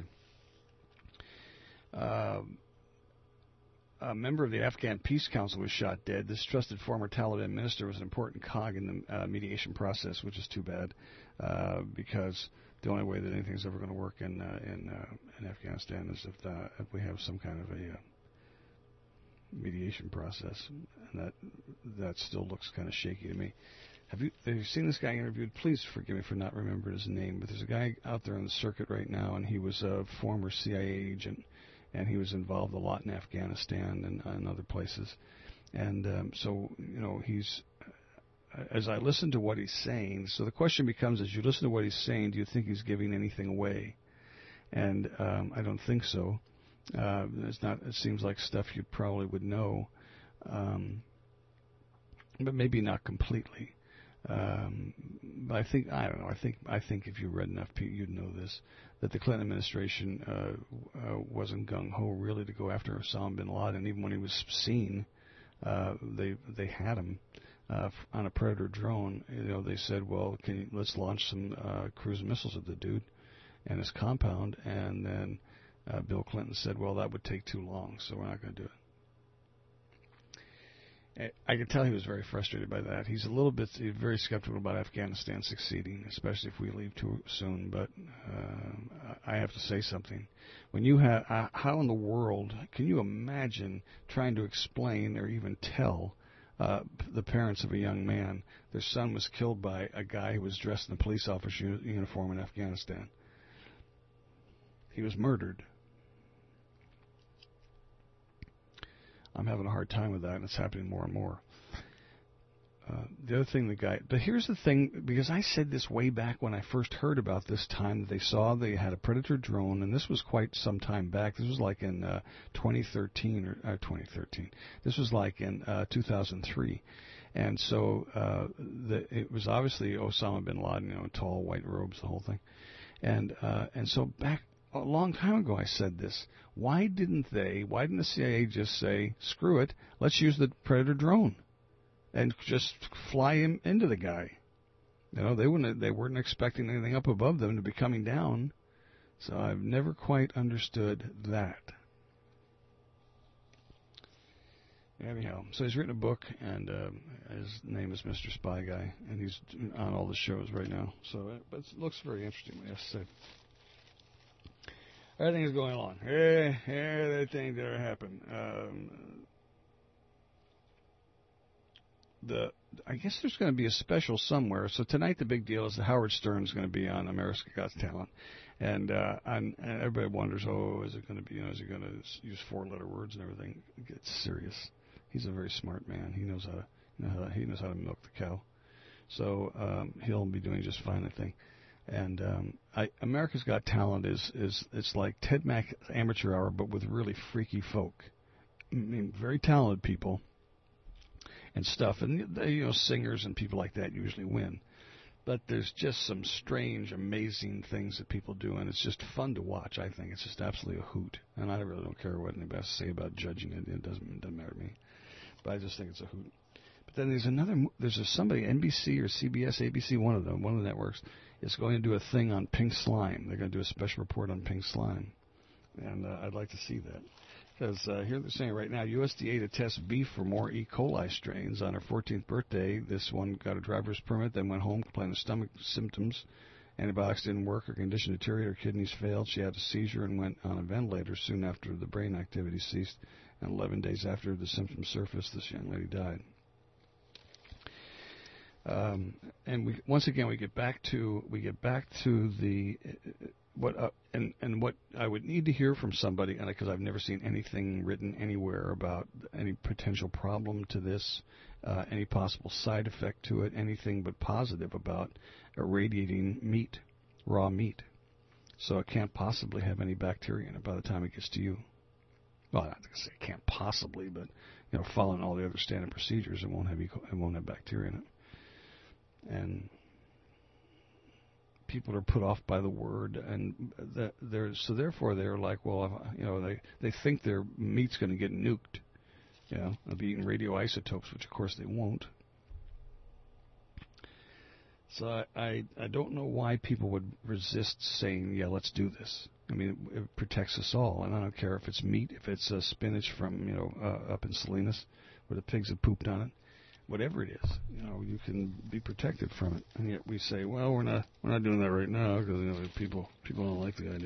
today. A member of the Afghan Peace Council was shot dead. This trusted former Taliban minister was an important cog in the mediation process, which is too bad, because the only way that anything's ever going to work in Afghanistan is if we have some kind of a mediation process, and that still looks kind of shaky to me. Have you seen this guy interviewed? Please forgive me for not remembering his name, but there's a guy out there on the circuit right now, and he was a former CIA agent, and he was involved a lot in Afghanistan and other places. And so he's, as I listen to what he's saying, so the question becomes, as you listen to what he's saying, do you think he's giving anything away? And I don't think so. It seems like stuff you probably would know, but maybe not completely. But I don't know. I think if you read enough, you'd know this, that the Clinton administration wasn't gung ho really to go after Osama bin Laden. Even when he was seen, they had him on a Predator drone. They said, well, let's launch some cruise missiles at the dude and his compound, and then Bill Clinton said, well, that would take too long, so we're not going to do it. I could tell he was very frustrated by that. He's very skeptical about Afghanistan succeeding, especially if we leave too soon. But I have to say something. When you have, how in the world can you imagine trying to explain or even tell the parents of a young man their son was killed by a guy who was dressed in a police officer uniform in Afghanistan? He was murdered. I'm having a hard time with that, and it's happening more and more. The other thing, but here's the thing, because I said this way back when I first heard about this time that they had a Predator drone, and this was quite some time back. This was like in 2013 or 2013. This was like in 2003, and so it was obviously Osama bin Laden, tall white robes, the whole thing, and so back a long time ago I said this. Why didn't the CIA just say, screw it, let's use the Predator drone and just fly him into the guy? They weren't expecting anything up above them to be coming down. So I've never quite understood that. Anyhow, so he's written a book, and his name is Mr. Spy Guy, and he's on all the shows right now. So, but it looks very interesting, I have to say. Everything is going on. Everything that happened. I guess there's going to be a special somewhere. So tonight the big deal is that Howard Stern is going to be on America's Got Talent, and everybody wonders, is it going to be? Is he going to use 4-letter words and everything? Get serious. He's a very smart man. He knows how to milk the cow. So he'll be doing just fine, I think. And America's Got Talent it's like Ted Mack's Amateur Hour, but with really freaky folk. I mean, very talented people and stuff, and singers and people like that usually win. But there's just some strange, amazing things that people do, and it's just fun to watch. I think it's just absolutely a hoot, and I really don't care what anybody has to say about judging it. It doesn't matter to me, but I just think it's a hoot. But then there's somebody, NBC or CBS, ABC, one of the networks, is going to do a thing on pink slime. They're going to do a special report on pink slime, and I'd like to see that. Because here they're saying right now, USDA to test beef for more E. coli strains. On her 14th birthday, this one got a driver's permit, then went home complaining of stomach symptoms. Antibiotics didn't work, her condition deteriorated, her kidneys failed, she had a seizure and went on a ventilator soon after the brain activity ceased. And 11 days after the symptoms surfaced, this young lady died. And once again we get back to the what I would need to hear from somebody, and because I've never seen anything written anywhere about any potential problem to this, any possible side effect to it, anything but positive about irradiating meat, raw meat. So it can't possibly have any bacteria in it by the time it gets to you. Well, I'm not going to say it can't possibly, but following all the other standard procedures, it won't have bacteria in it. And people are put off by the word, and therefore they're like, well, they think their meat's going to get nuked. They'll be eating radioisotopes, which of course they won't. So I don't know why people would resist saying, yeah, let's do this. I mean, it protects us all, and I don't care if it's meat, if it's spinach from up in Salinas where the pigs have pooped on it. Whatever it is, you can be protected from it, and yet we say, well, we're not doing that right now because people don't like the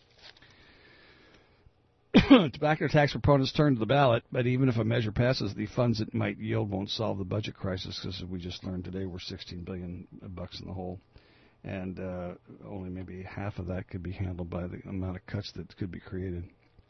idea. Tobacco tax proponents turn to the ballot, but even if a measure passes, the funds it might yield won't solve the budget crisis because, as we just learned today, we're $16 billion in the hole, and only maybe half of that could be handled by the amount of cuts that could be created.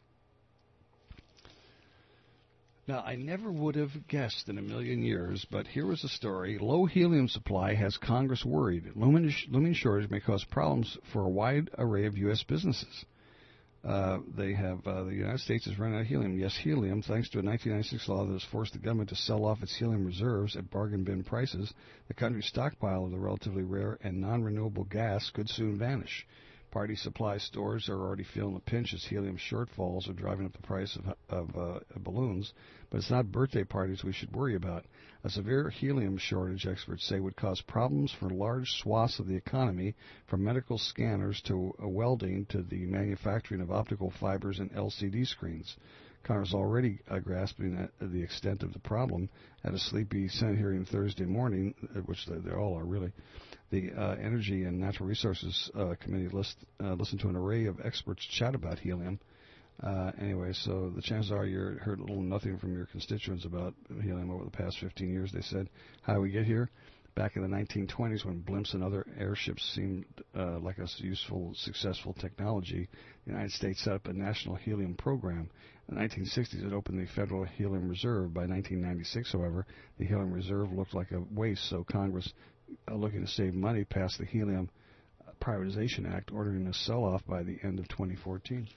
Now, I never would have guessed in a million years, but here was a story. Low helium supply has Congress worried. Looming shortage may cause problems for a wide array of U.S. businesses. They have the United States is running out of helium. Yes, helium, thanks to a 1996 law that has forced the government to sell off its helium reserves at bargain bin prices. The country's stockpile of the relatively rare and non-renewable gas could soon vanish. Party supply stores are already feeling the pinch as helium shortfalls are driving up the price of balloons. But it's not birthday parties we should worry about. A severe helium shortage, experts say, would cause problems for large swaths of the economy, from medical scanners to welding to the manufacturing of optical fibers and LCD screens. Congress already grasping the extent of the problem at a sleepy Senate hearing Thursday morning, which they all are really. The Energy and Natural Resources Committee listened to an array of experts chat about helium. Anyway, so the chances are you heard little nothing from your constituents about helium over the past 15 years, they said. How did we get here? Back in the 1920s, when blimps and other airships seemed like a useful, successful technology, the United States set up a national helium program. In the 1960s, it opened the Federal Helium Reserve. By 1996, however, the helium reserve looked like a waste, so Congress, looking to save money, passed the Helium Privatization Act, ordering a sell-off by the end of 2014.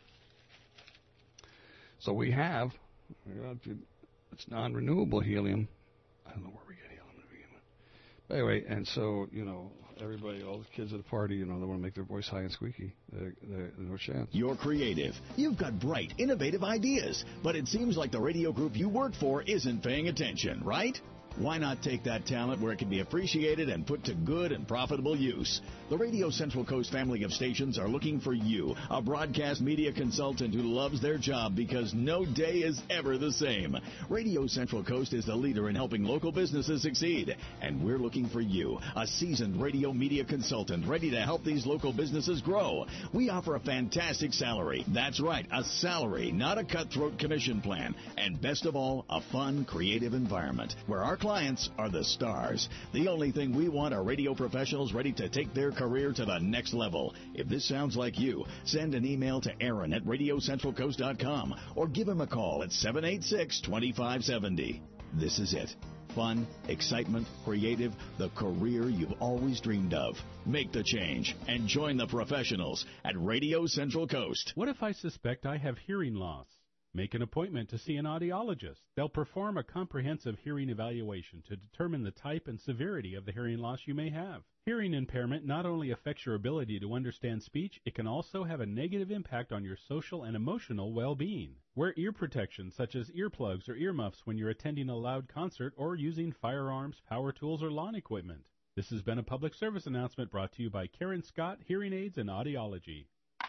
So we have, it's non-renewable helium. I don't know where we get helium to begin with. But anyway, and so, everybody, all the kids at the party, they want to make their voice high and squeaky. There's no chance. You're creative. You've got bright, innovative ideas. But it seems like the radio group you work for isn't paying attention, right? Why not take that talent where it can be appreciated and put to good and profitable use? The Radio Central Coast family of stations are looking for you, a broadcast media consultant who loves their job because no day is ever the same. Radio Central Coast is the leader in helping local businesses succeed, and we're looking for you, a seasoned radio media consultant ready to help these local businesses grow. We offer a fantastic salary. That's right, a salary, not a cutthroat commission plan. And best of all, a fun, creative environment where our clients are the stars. The only thing we want are radio professionals ready to take their career to the next level. If this sounds like you, send an email to Aaron at RadioCentralCoast.com or give him a call at 786-2570. This is it. Fun, excitement, creative, the career you've always dreamed of. Make the change and join the professionals at Radio Central Coast. What if I suspect I have hearing loss? Make an appointment to see an audiologist. They'll perform a comprehensive hearing evaluation to determine the type and severity of the hearing loss you may have. Hearing impairment not only affects your ability to understand speech, it can also have a negative impact on your social and emotional well-being. Wear ear protection such as earplugs or earmuffs when you're attending a loud concert or using firearms, power tools, or lawn equipment. This has been a public service announcement brought to you by Karen Scott, Hearing Aids and Audiology.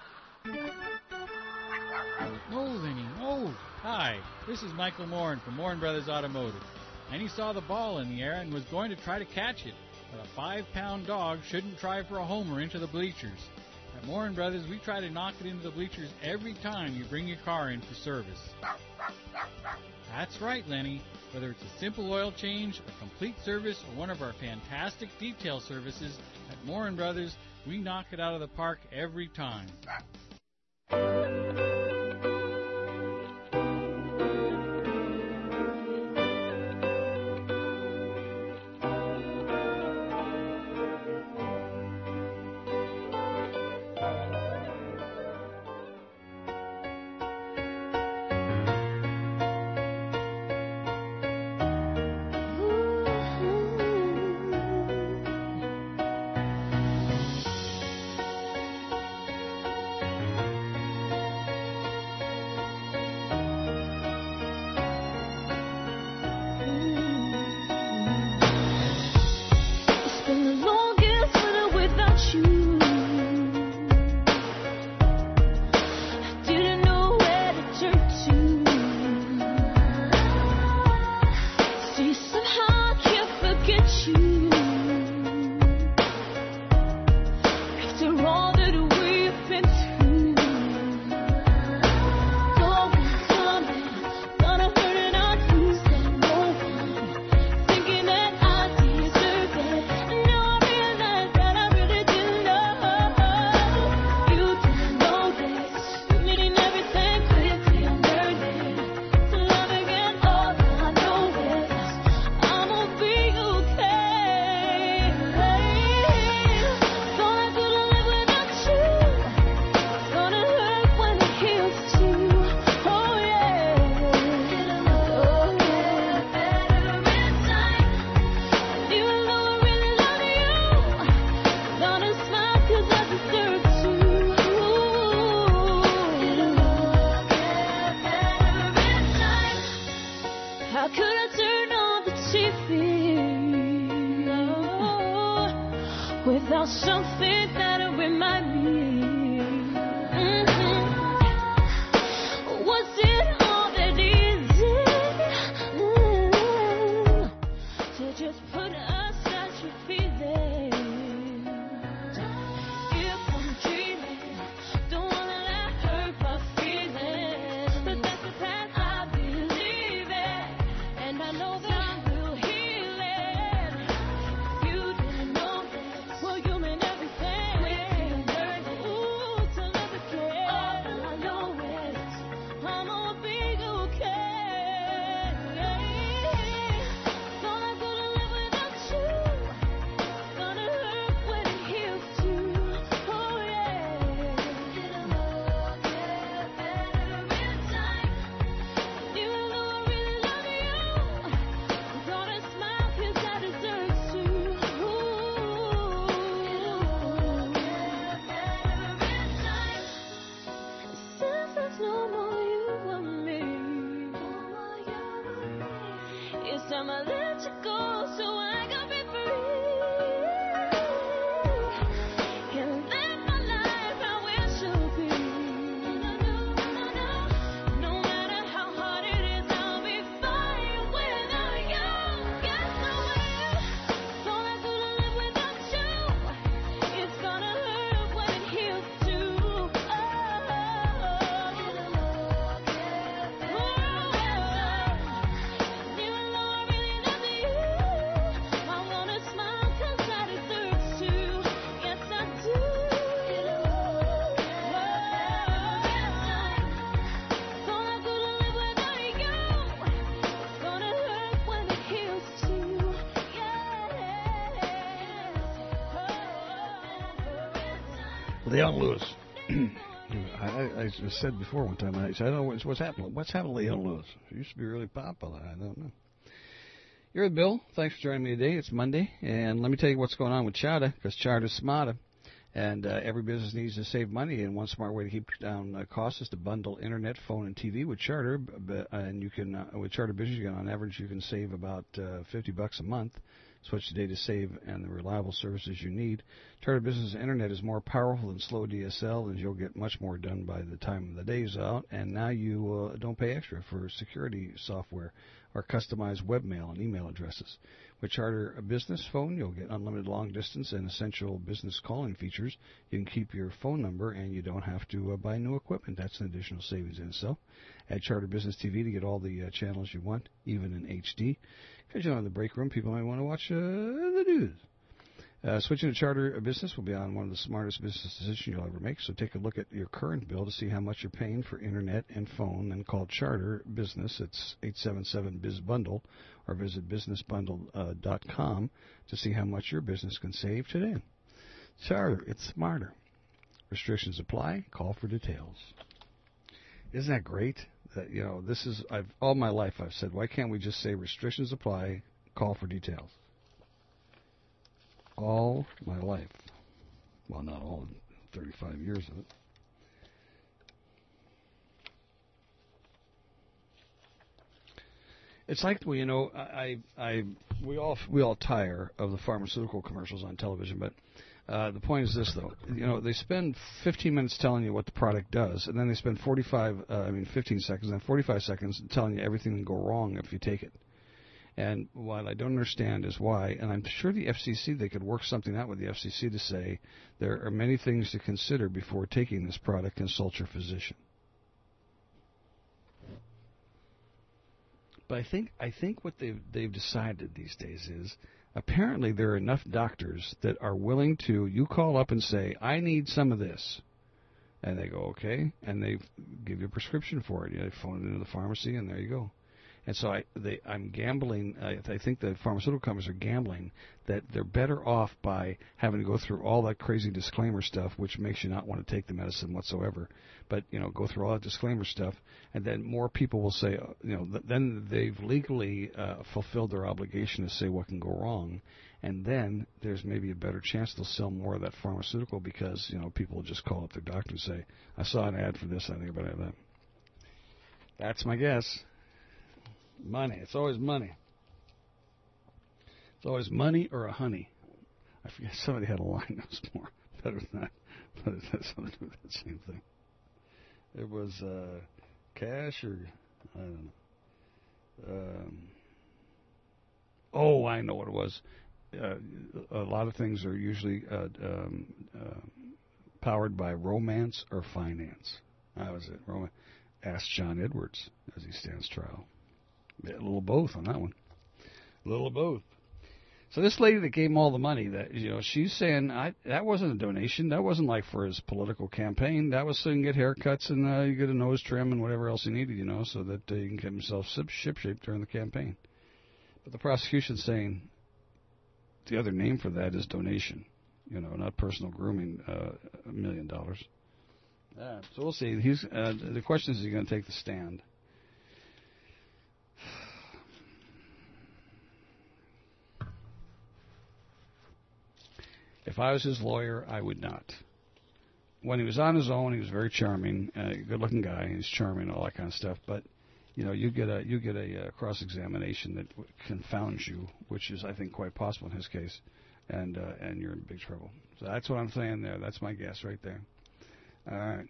No, Lenny, no. Hi, this is Michael Morin from Morin Brothers Automotive. And he saw the ball in the air and was going to try to catch it. But a 5-pound dog shouldn't try for a homer into the bleachers. At Morin Brothers, we try to knock it into the bleachers every time you bring your car in for service. That's right, Lenny. Whether it's a simple oil change, a complete service, or one of our fantastic detail services, at Morin Brothers, we knock it out of the park every time. without something that'll remind me. Was it all that easy to just put aside your feelings? If I'm dreaming, don't wanna let hurt my feelings, but that's the path I believe in, and I know that I will heal it. You didn't know that, well, you meant everything. We can learn, ooh, to love again. All I know is I'm gonna be okay. Thought I couldn't live without you. Gonna hurt when it heals too. Oh yeah. It'll all get better in time. Even though I really love you, I'm gonna smile 'cause I deserve to. It'll all get better in time. Since there's no more you and me, it's time I let you go so I can be free and live my life how it should be. No matter how hard it is, I'll be fine without you. Guess I will. Thought I couldn't live without you. It's gonna hurt when it heals too. Oh, it'll all get better. Even though I really love you, I wanna smile 'cause I deserve to. Yes, I do. It'll all get better. Thought I couldn't live without you. It's gonna hurt when it heals too. The Young Lewis. I said before one time, I said, I don't know what's happening. What's happening to Young Lewis? He used to be really popular. I don't know. You're with Bill. Thanks for joining me today. It's Monday, and let me tell you what's going on with Charter, because Charter's smarter, and every business needs to save money, and one smart way to keep down costs is to bundle internet, phone, and TV with Charter. And you can, with Charter Business, on average, you can save about $50 a month. Switch today to save and the reliable services you need. Charter Business Internet is more powerful than slow DSL, and you'll get much more done by the time the day is out. And now you don't pay extra for security software or customized webmail and email addresses. With Charter Business Phone, you'll get unlimited long distance and essential business calling features. You can keep your phone number, and you don't have to buy new equipment. That's an additional savings in itself. Add Charter Business TV to get all the channels you want, even in HD. Because, in the break room, people might want to watch the news. Switching to Charter Business will be on one of the smartest business decisions you'll ever make. So take a look at your current bill to see how much you're paying for internet and phone, and call Charter Business. It's 877-BIZ-BUNDLE, or visit businessbundle.com to see how much your business can save today. Charter, it's smarter. Restrictions apply. Call for details. Isn't that great? This is all my life I've said, why can't we just say restrictions apply, call for details? All my life. Well, not all, 35 years of it. It's like, we all tire of the pharmaceutical commercials on television, but the point is this, though. They spend 15 minutes telling you what the product does, and then they spend 15 seconds, and then 45 seconds telling you everything can go wrong if you take it. And what I don't understand is why, and I'm sure the FCC, they could work something out with the FCC to say there are many things to consider before taking this product. Consult your physician. But I think what they've decided these days is, apparently there are enough doctors that are willing to, you call up and say, I need some of this. And they go, okay, and they give you a prescription for it. You phone it into the pharmacy, and there you go. And so I'm gambling. I think the pharmaceutical companies are gambling that they're better off by having to go through all that crazy disclaimer stuff, which makes you not want to take the medicine whatsoever. But, go through all that disclaimer stuff, and then more people will say, then they've legally fulfilled their obligation to say what can go wrong. And then there's maybe a better chance they'll sell more of that pharmaceutical because, people will just call up their doctor and say, I saw an ad for this, I think about that. That's my guess. Money. It's always money. It's always money or a honey. I forget, somebody had a line that was more better than that, but it has something to do with that same thing. It was cash or, I don't know. Oh, I know what it was. A lot of things are usually powered by romance or finance. That was it. Ask John Edwards as he stands trial. A little of both on that one. A little of both. So this lady that gave him all the money, that she's saying that wasn't a donation. That wasn't like for his political campaign. That was so he can get haircuts and you get a nose trim and whatever else he needed, so that he can get himself shipshape during the campaign. But the prosecution's saying the other name for that is donation, not personal grooming. $1 million. So we'll see. The question is he going to take the stand? If I was his lawyer, I would not. When he was on his own, he was very charming, good-looking guy. He's charming, all that kind of stuff. But you get a cross-examination that confounds you, which is, I think, quite possible in his case, and you're in big trouble. So that's what I'm saying there. That's my guess right there. All right.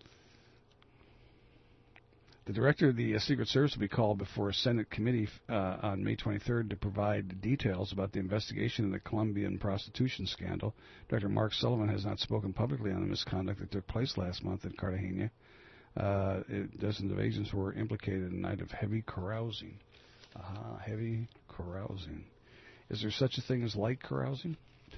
The director of the Secret Service will be called before a Senate committee on May 23rd to provide details about the investigation of the Colombian prostitution scandal. Director Mark Sullivan has not spoken publicly on the misconduct that took place last month in Cartagena. Dozens of agents were implicated in a night of heavy carousing. Heavy carousing. Is there such a thing as light carousing?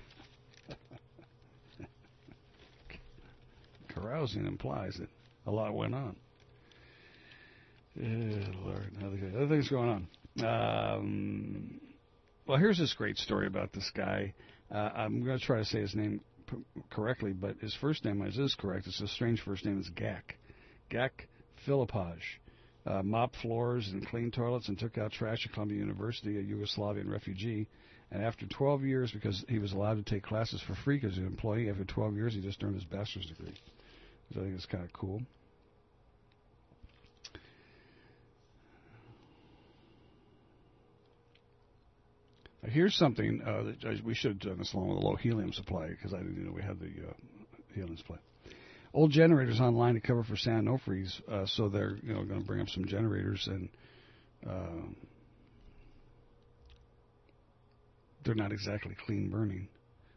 Carousing implies that a lot went on. Lord, other things going on. Well, here's this great story about this guy. I'm going to try to say his name correctly, but his first name is correct. It's a strange first name. It's Gak. Gak Filipaj. Mopped floors and cleaned toilets and took out trash at Columbia University, a Yugoslavian refugee. And after 12 years, because he was allowed to take classes for free because he was an employee, after 12 years he just earned his bachelor's degree. So I think it's kind of cool. Here's something that we should have done this along with a low helium supply, because I didn't know we had the helium supply. Old generators online to cover for San Onofre's, so they're going to bring up some generators, and they're not exactly clean burning,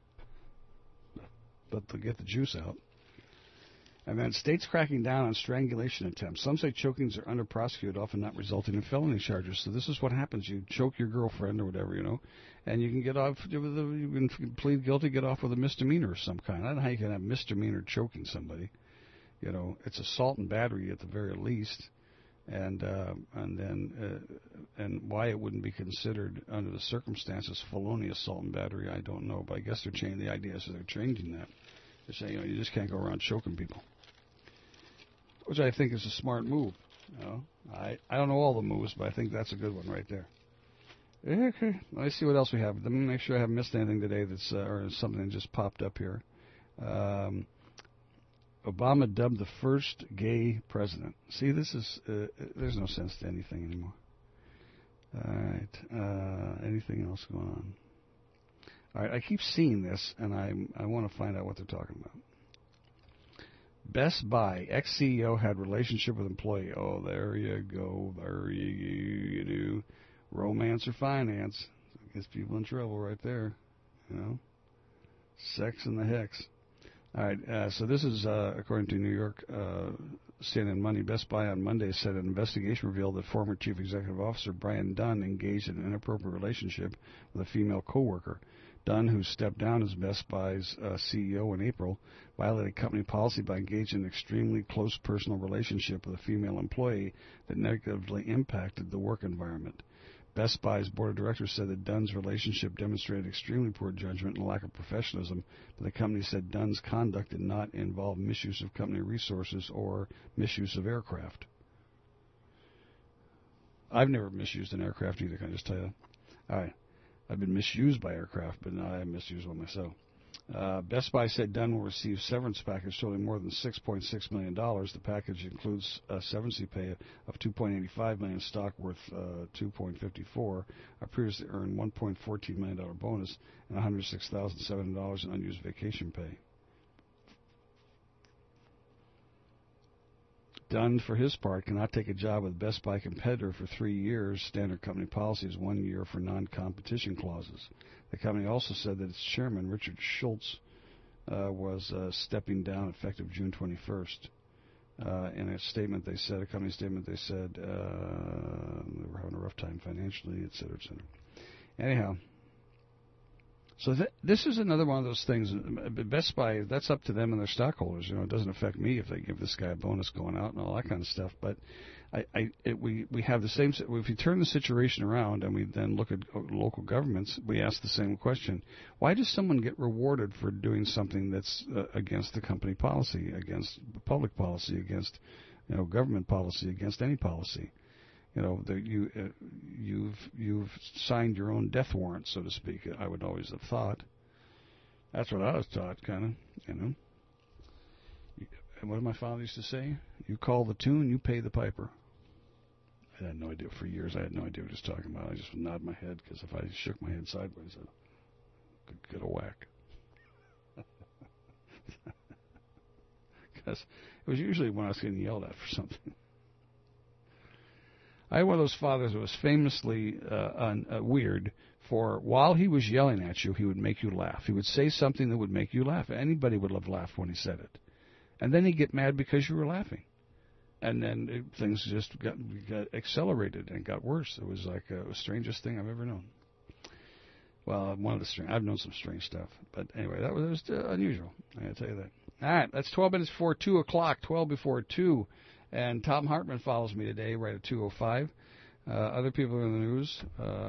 but they'll get the juice out. And then states cracking down on strangulation attempts. Some say chokings are under-prosecuted, often not resulting in felony charges. So this is what happens. You choke your girlfriend or whatever, and you can get off, you can plead guilty, get off with a misdemeanor of some kind. I don't know how you can have misdemeanor choking somebody. It's assault and battery at the very least. And why it wouldn't be considered under the circumstances felonious assault and battery, I don't know. But I guess they're changing the idea, so they're changing that. They're saying, you just can't go around choking people, which I think is a smart move. I don't know all the moves, but I think that's a good one right there. Okay, let me see what else we have. Let me make sure I haven't missed anything today that's or something that just popped up here. Obama dubbed the first gay president. See, this is there's no sense to anything anymore. All right, anything else going on? All right, I keep seeing this, and I want to find out what they're talking about. Best Buy, ex-CEO had relationship with employee. Oh, there you go. There you do. Romance or finance. Gets people in trouble right there. Sex and the hex. All right, so this is, according to New York CNN Money, Best Buy on Monday said an investigation revealed that former Chief Executive Officer Brian Dunn engaged in an inappropriate relationship with a female coworker. Dunn, who stepped down as Best Buy's CEO in April, violated company policy by engaging in an extremely close personal relationship with a female employee that negatively impacted the work environment. Best Buy's board of directors said that Dunn's relationship demonstrated extremely poor judgment and lack of professionalism, but the company said Dunn's conduct did not involve misuse of company resources or misuse of aircraft. I've never misused an aircraft either, can I just tell you? All right. I've been misused by aircraft, but not I have misused one myself. Best Buy said Dunn will receive severance package totaling more than $6.6 million. The package includes a severance pay of $2.85 million, stock worth $2.54. I previously earned $1.14 million bonus and $106,007 in unused vacation pay. Dunn, for his part, cannot take a job with Best Buy competitor for 3 years. Standard company policy is 1 year for non-competition clauses. The company also said that its chairman, Richard Schultz, was stepping down effective June 21st. In a statement, they said, they were having a rough time financially, et cetera, et cetera. Anyhow, so this is another one of those things. Best Buy, that's up to them and their stockholders. It doesn't affect me if they give this guy a bonus going out and all that kind of stuff. But we have the same. If you turn the situation around and we then look at local governments, we ask the same question: why does someone get rewarded for doing something that's against the company policy, against public policy, against government policy, against any policy? You've signed your own death warrant, so to speak. I would always have thought. That's what I was taught, kind of. And what did my father used to say? You call the tune, you pay the piper. I had no idea for years. I had no idea what he was talking about. I just would nod my head because if I shook my head sideways, I could get a whack. Because it was usually when I was getting yelled at for something. I had one of those fathers who was famously weird for while he was yelling at you, he would make you laugh. He would say something that would make you laugh. Anybody would have laughed when he said it. And then he'd get mad because you were laughing. And then things just got accelerated and got worse. It was like the strangest thing I've ever known. Well, I've known some strange stuff. But anyway, that was unusual. I got to tell you that. All right, that's 12 minutes before 2 o'clock, 12 before 2. And Tom Hartman follows me today right at 2:05. Other people in the news.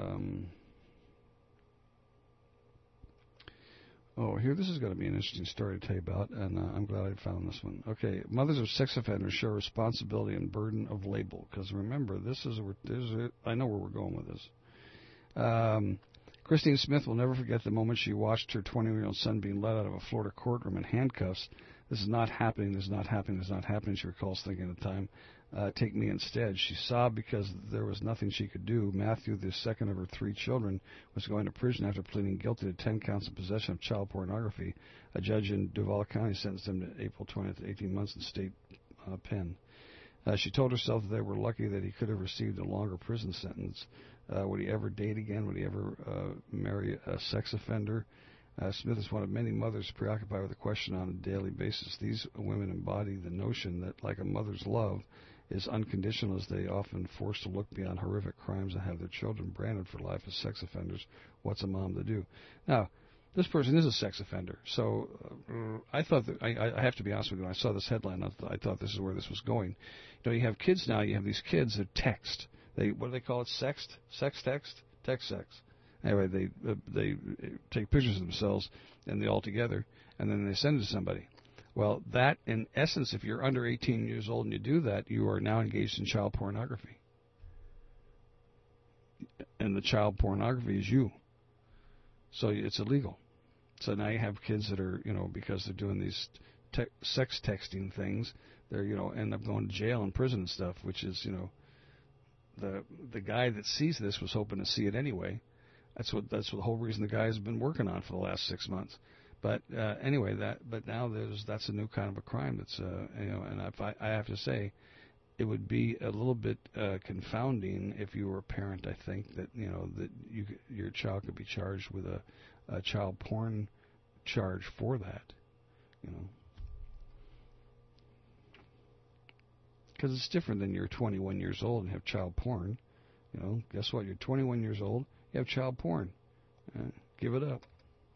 Here, this is going to be an interesting story to tell you about, and I'm glad I found this one. Okay, mothers of sex offenders show responsibility and burden of label. Because remember, I know where we're going with this. Christine Smith will never forget the moment she watched her 20-year-old son being led out of a Florida courtroom in handcuffs. This is not happening, this is not happening, this is not happening, she recalls thinking at the time. Take me instead. She sobbed because there was nothing she could do. Matthew, the second of her 3 children, was going to prison after pleading guilty to 10 counts of possession of child pornography. A judge in Duval County sentenced him to April 20th to 18 months in state pen. She told herself that they were lucky that he could have received a longer prison sentence. Would he ever date again? Would he ever marry a sex offender? Smith is one of many mothers preoccupied with the question on a daily basis. These women embody the notion that, like a mother's love, is unconditional, as they often forced to look beyond horrific crimes and have their children branded for life as sex offenders. What's a mom to do? Now, this person is a sex offender, so I thought that, I have to be honest with you, when I saw this headline, I thought this is where this was going. You have kids now, you have these kids that text. What do they call it? Sext? Sex text? Text sex. Anyway, they take pictures of themselves and they all together, and then they send it to somebody. Well, that, in essence, if you're under 18 years old and you do that, you are now engaged in child pornography. And the child pornography is you. So it's illegal. So now you have kids that are, because they're doing these sex texting things, they're, end up going to jail and prison and stuff, which is, the guy that sees this was hoping to see it anyway. That's the whole reason the guy's been working on for the last 6 months. But anyway, now that's a new kind of a crime. That's and I have to say, it would be a little bit confounding if you were a parent. I think that that your child could be charged with a child porn charge for that. Because it's different than you're 21 years old and have child porn. Guess what? You're 21 years old. You have child porn. Give it up.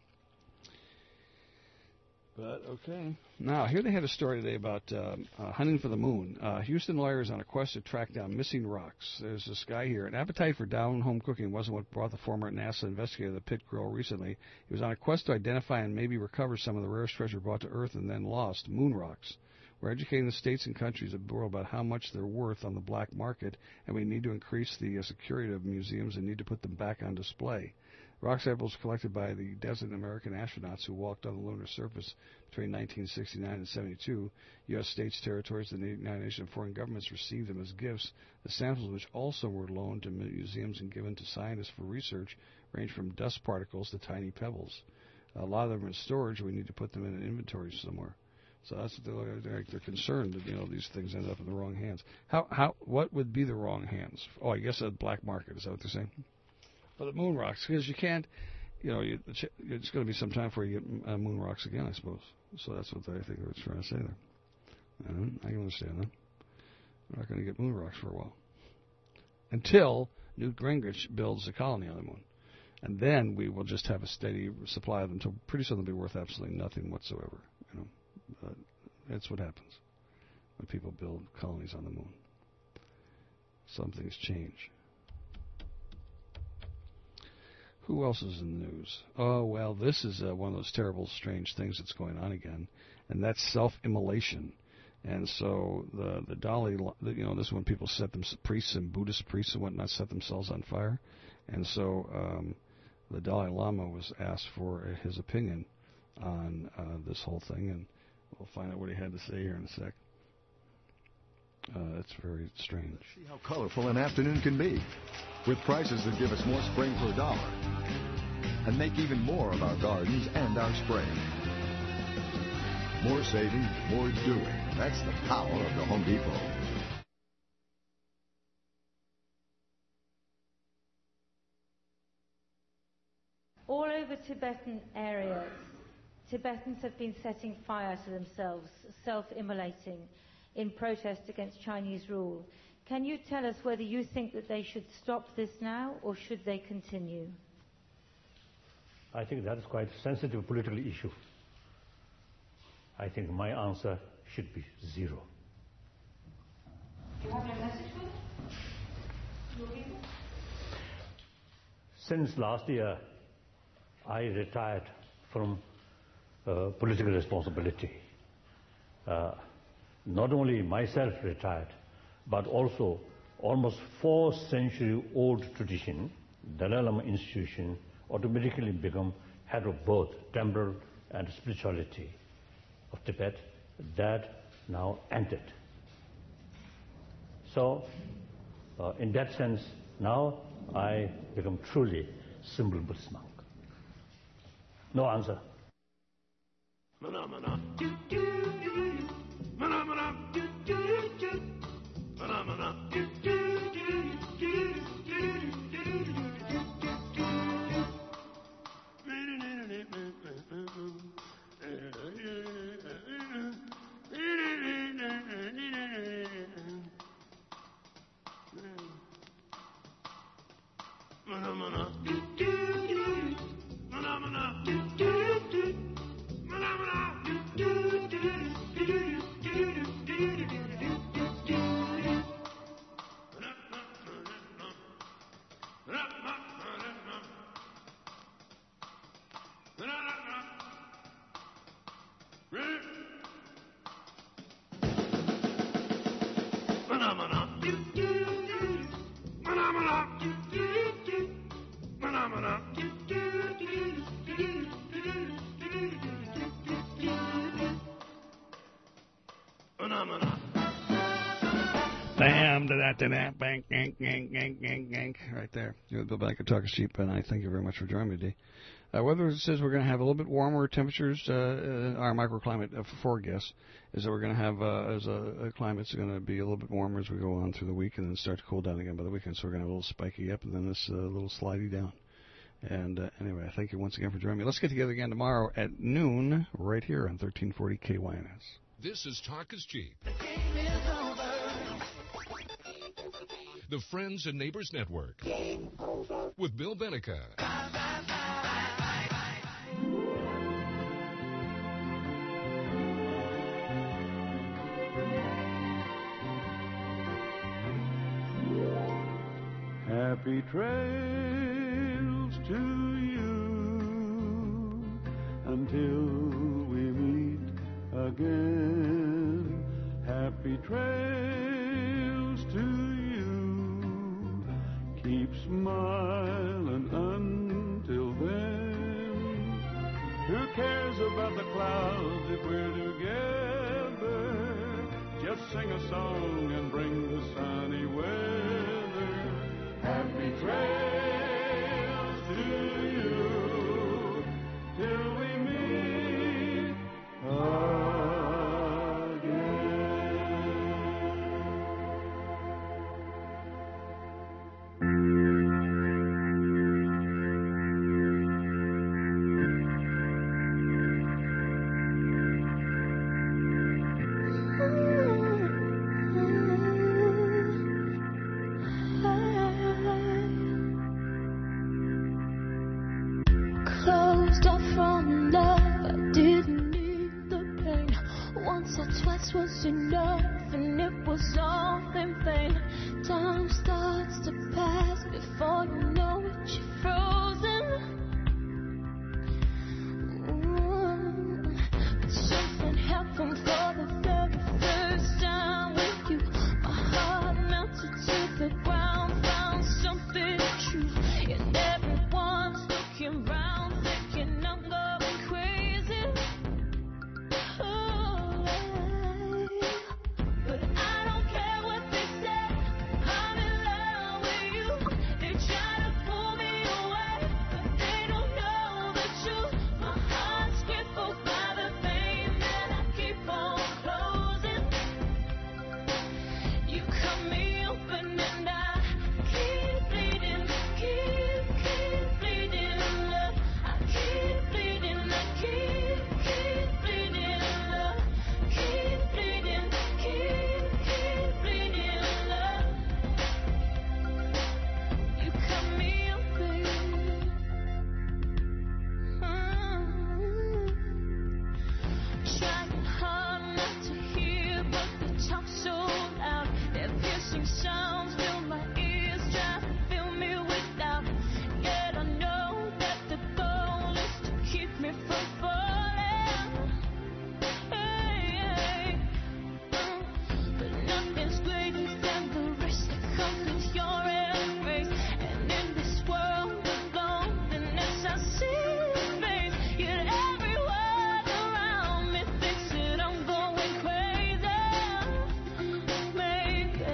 But, okay. Now, here they had a story today about hunting for the moon. Houston lawyers on a quest to track down missing rocks. There's this guy here. An appetite for down-home cooking wasn't what brought the former NASA investigator to the Pit Grill recently. He was on a quest to identify and maybe recover some of the rarest treasure brought to Earth and then lost, moon rocks. We're educating the states and countries of the world about how much they're worth on the black market, and we need to increase the security of museums and need to put them back on display. Rock samples collected by the dozen American astronauts who walked on the lunar surface between 1969 and 72. U.S. states, territories, the United Nations, and foreign governments received them as gifts. The samples, which also were loaned to museums and given to scientists for research, range from dust particles to tiny pebbles. A lot of them are in storage. We need to put them in an inventory somewhere. So that's what they're concerned that these things end up in the wrong hands. What would be the wrong hands? Oh, I guess a black market. Is that what they're saying? For the moon rocks, because you can't, it's going to be some time before you get moon rocks again, I suppose. So that's what I think they were trying to say there. I can understand that. We're not going to get moon rocks for a while. Until Newt Gingrich builds a colony on the moon. And then we will just have a steady supply of them until pretty soon they'll be worth absolutely nothing whatsoever. But that's what happens when people build colonies on the moon. Some things change. Who else is in the news? Oh, well, this is one of those terrible, strange things that's going on again, and that's self-immolation. And so the Dalai, this is when people priests and Buddhist priests and whatnot set themselves on fire. And so the Dalai Lama was asked for his opinion on this whole thing, and we'll find out what he had to say here in a sec. It's very strange. Let's see how colorful an afternoon can be, with prices that give us more spring for a dollar, and make even more of our gardens and our spraying. More saving, more doing. That's the power of the Home Depot. All over Tibetan areas, Tibetans have been setting fire to themselves, self-immolating, in protest against Chinese rule. Can you tell us whether you think that they should stop this now, or should they continue? I think that is quite a sensitive political issue. I think my answer should be zero. Do you have a message for them? Since last year, I retired from political responsibility. Not only myself retired, but also almost 4-century-old tradition, Dalai Lama institution, automatically become head of both temporal and spirituality of Tibet. That now ended. So, in that sense, now I become truly simple Buddhist monk. No answer. Bang, gang, gang, gang, gang, gang. Right there. You're Bill Banker, Talker Sheep, and I thank you very much for joining me today. Weather says we're going to have a little bit warmer temperatures. Our microclimate forecast is that we're going to have, as a climate's going to be a little bit warmer as we go on through the week and then start to cool down again by the weekend. So we're going to have a little spiky up and then this little slidey down. And anyway, I thank you once again for joining me. Let's get together again tomorrow at noon right here on 1340 KYNS. This is Talk is Cheap. The Friends and Neighbors Network with Bill Benica. Happy trails to you until we meet again. Happy trails to you. Keep smiling until above the clouds if we're together. Just sing a song and bring the sunny weather. Happy trails to you till we meet Closed off from love, I didn't need the pain. Once or twice was enough, and it was all in vain. Time starts to pass before you know it, you're frozen. But something happened for the very first time with you. My heart melted to the ground, found something true, and everyone's looking round. I'm going crazy, but I don't care what they say. I'm in love with you. They try to pull me away, but they don't know the truth. My heart's crippled by the pain that I keep on closing. You cut me open and I keep bleeding, keep bleeding. Love, I keep bleeding, I keep bleeding. Love, keep bleeding, keep bleeding. Love, you cut me open. Trying hard not to hear, but the talk so loud. Their piercing sounds fill my ears, try to fill me with doubt. Yet I know that the goal is to keep me from falling. But nothing's greater than the risk that comes with your embrace. And in this world of loneliness, I see your face. Yet everyone around me thinks that I'm going crazy. Maybe,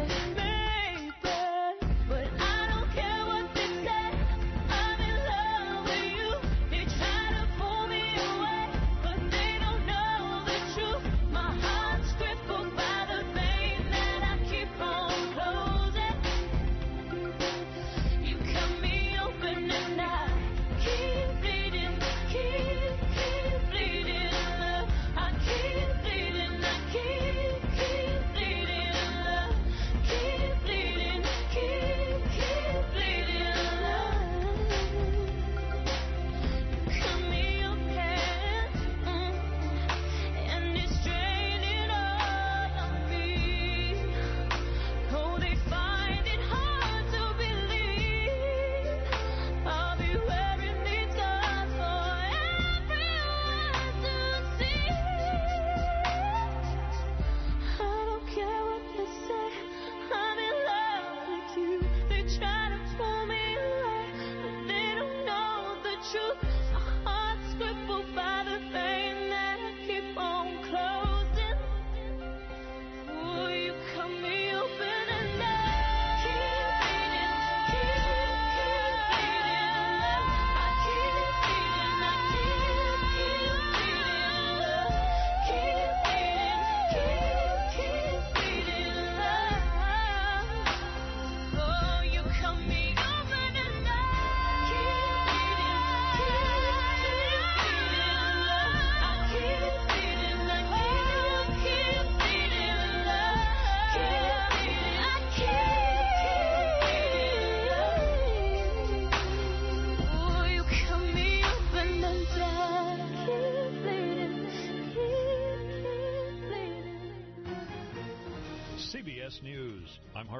but I don't care what they say. I'm in love with you. They try to pull me away, but they don't know the truth. My heart's crippled by the pain that I keep on closing. You cut me open and I keep bleeding, keep bleeding. Love, I keep bleeding, I keep bleeding. Love, keep bleeding, keep bleeding. Love, you cut me open, and it's draining all of me. Oh, they find it hard to believe I'll be wearing these scars for everyone to see. I don't care what they say. I'm in love with you. They try to pull me away, but they don't know the truth. My heart's crippled by the pain that I keep on closing. Oh, you cut me open and I keep bleeding, keep bleeding. Love, I keep bleeding, I keep bleeding. Love, keep bleeding, keep bleeding. Love, oh, you cut me open and I keep bleeding, keep bleeding. Love, I keep bleeding, I keep bleeding. Love, keep bleeding, I keep bleeding. Oh, you cut me open and I keep bleeding, keep bleeding. CBS News. I'm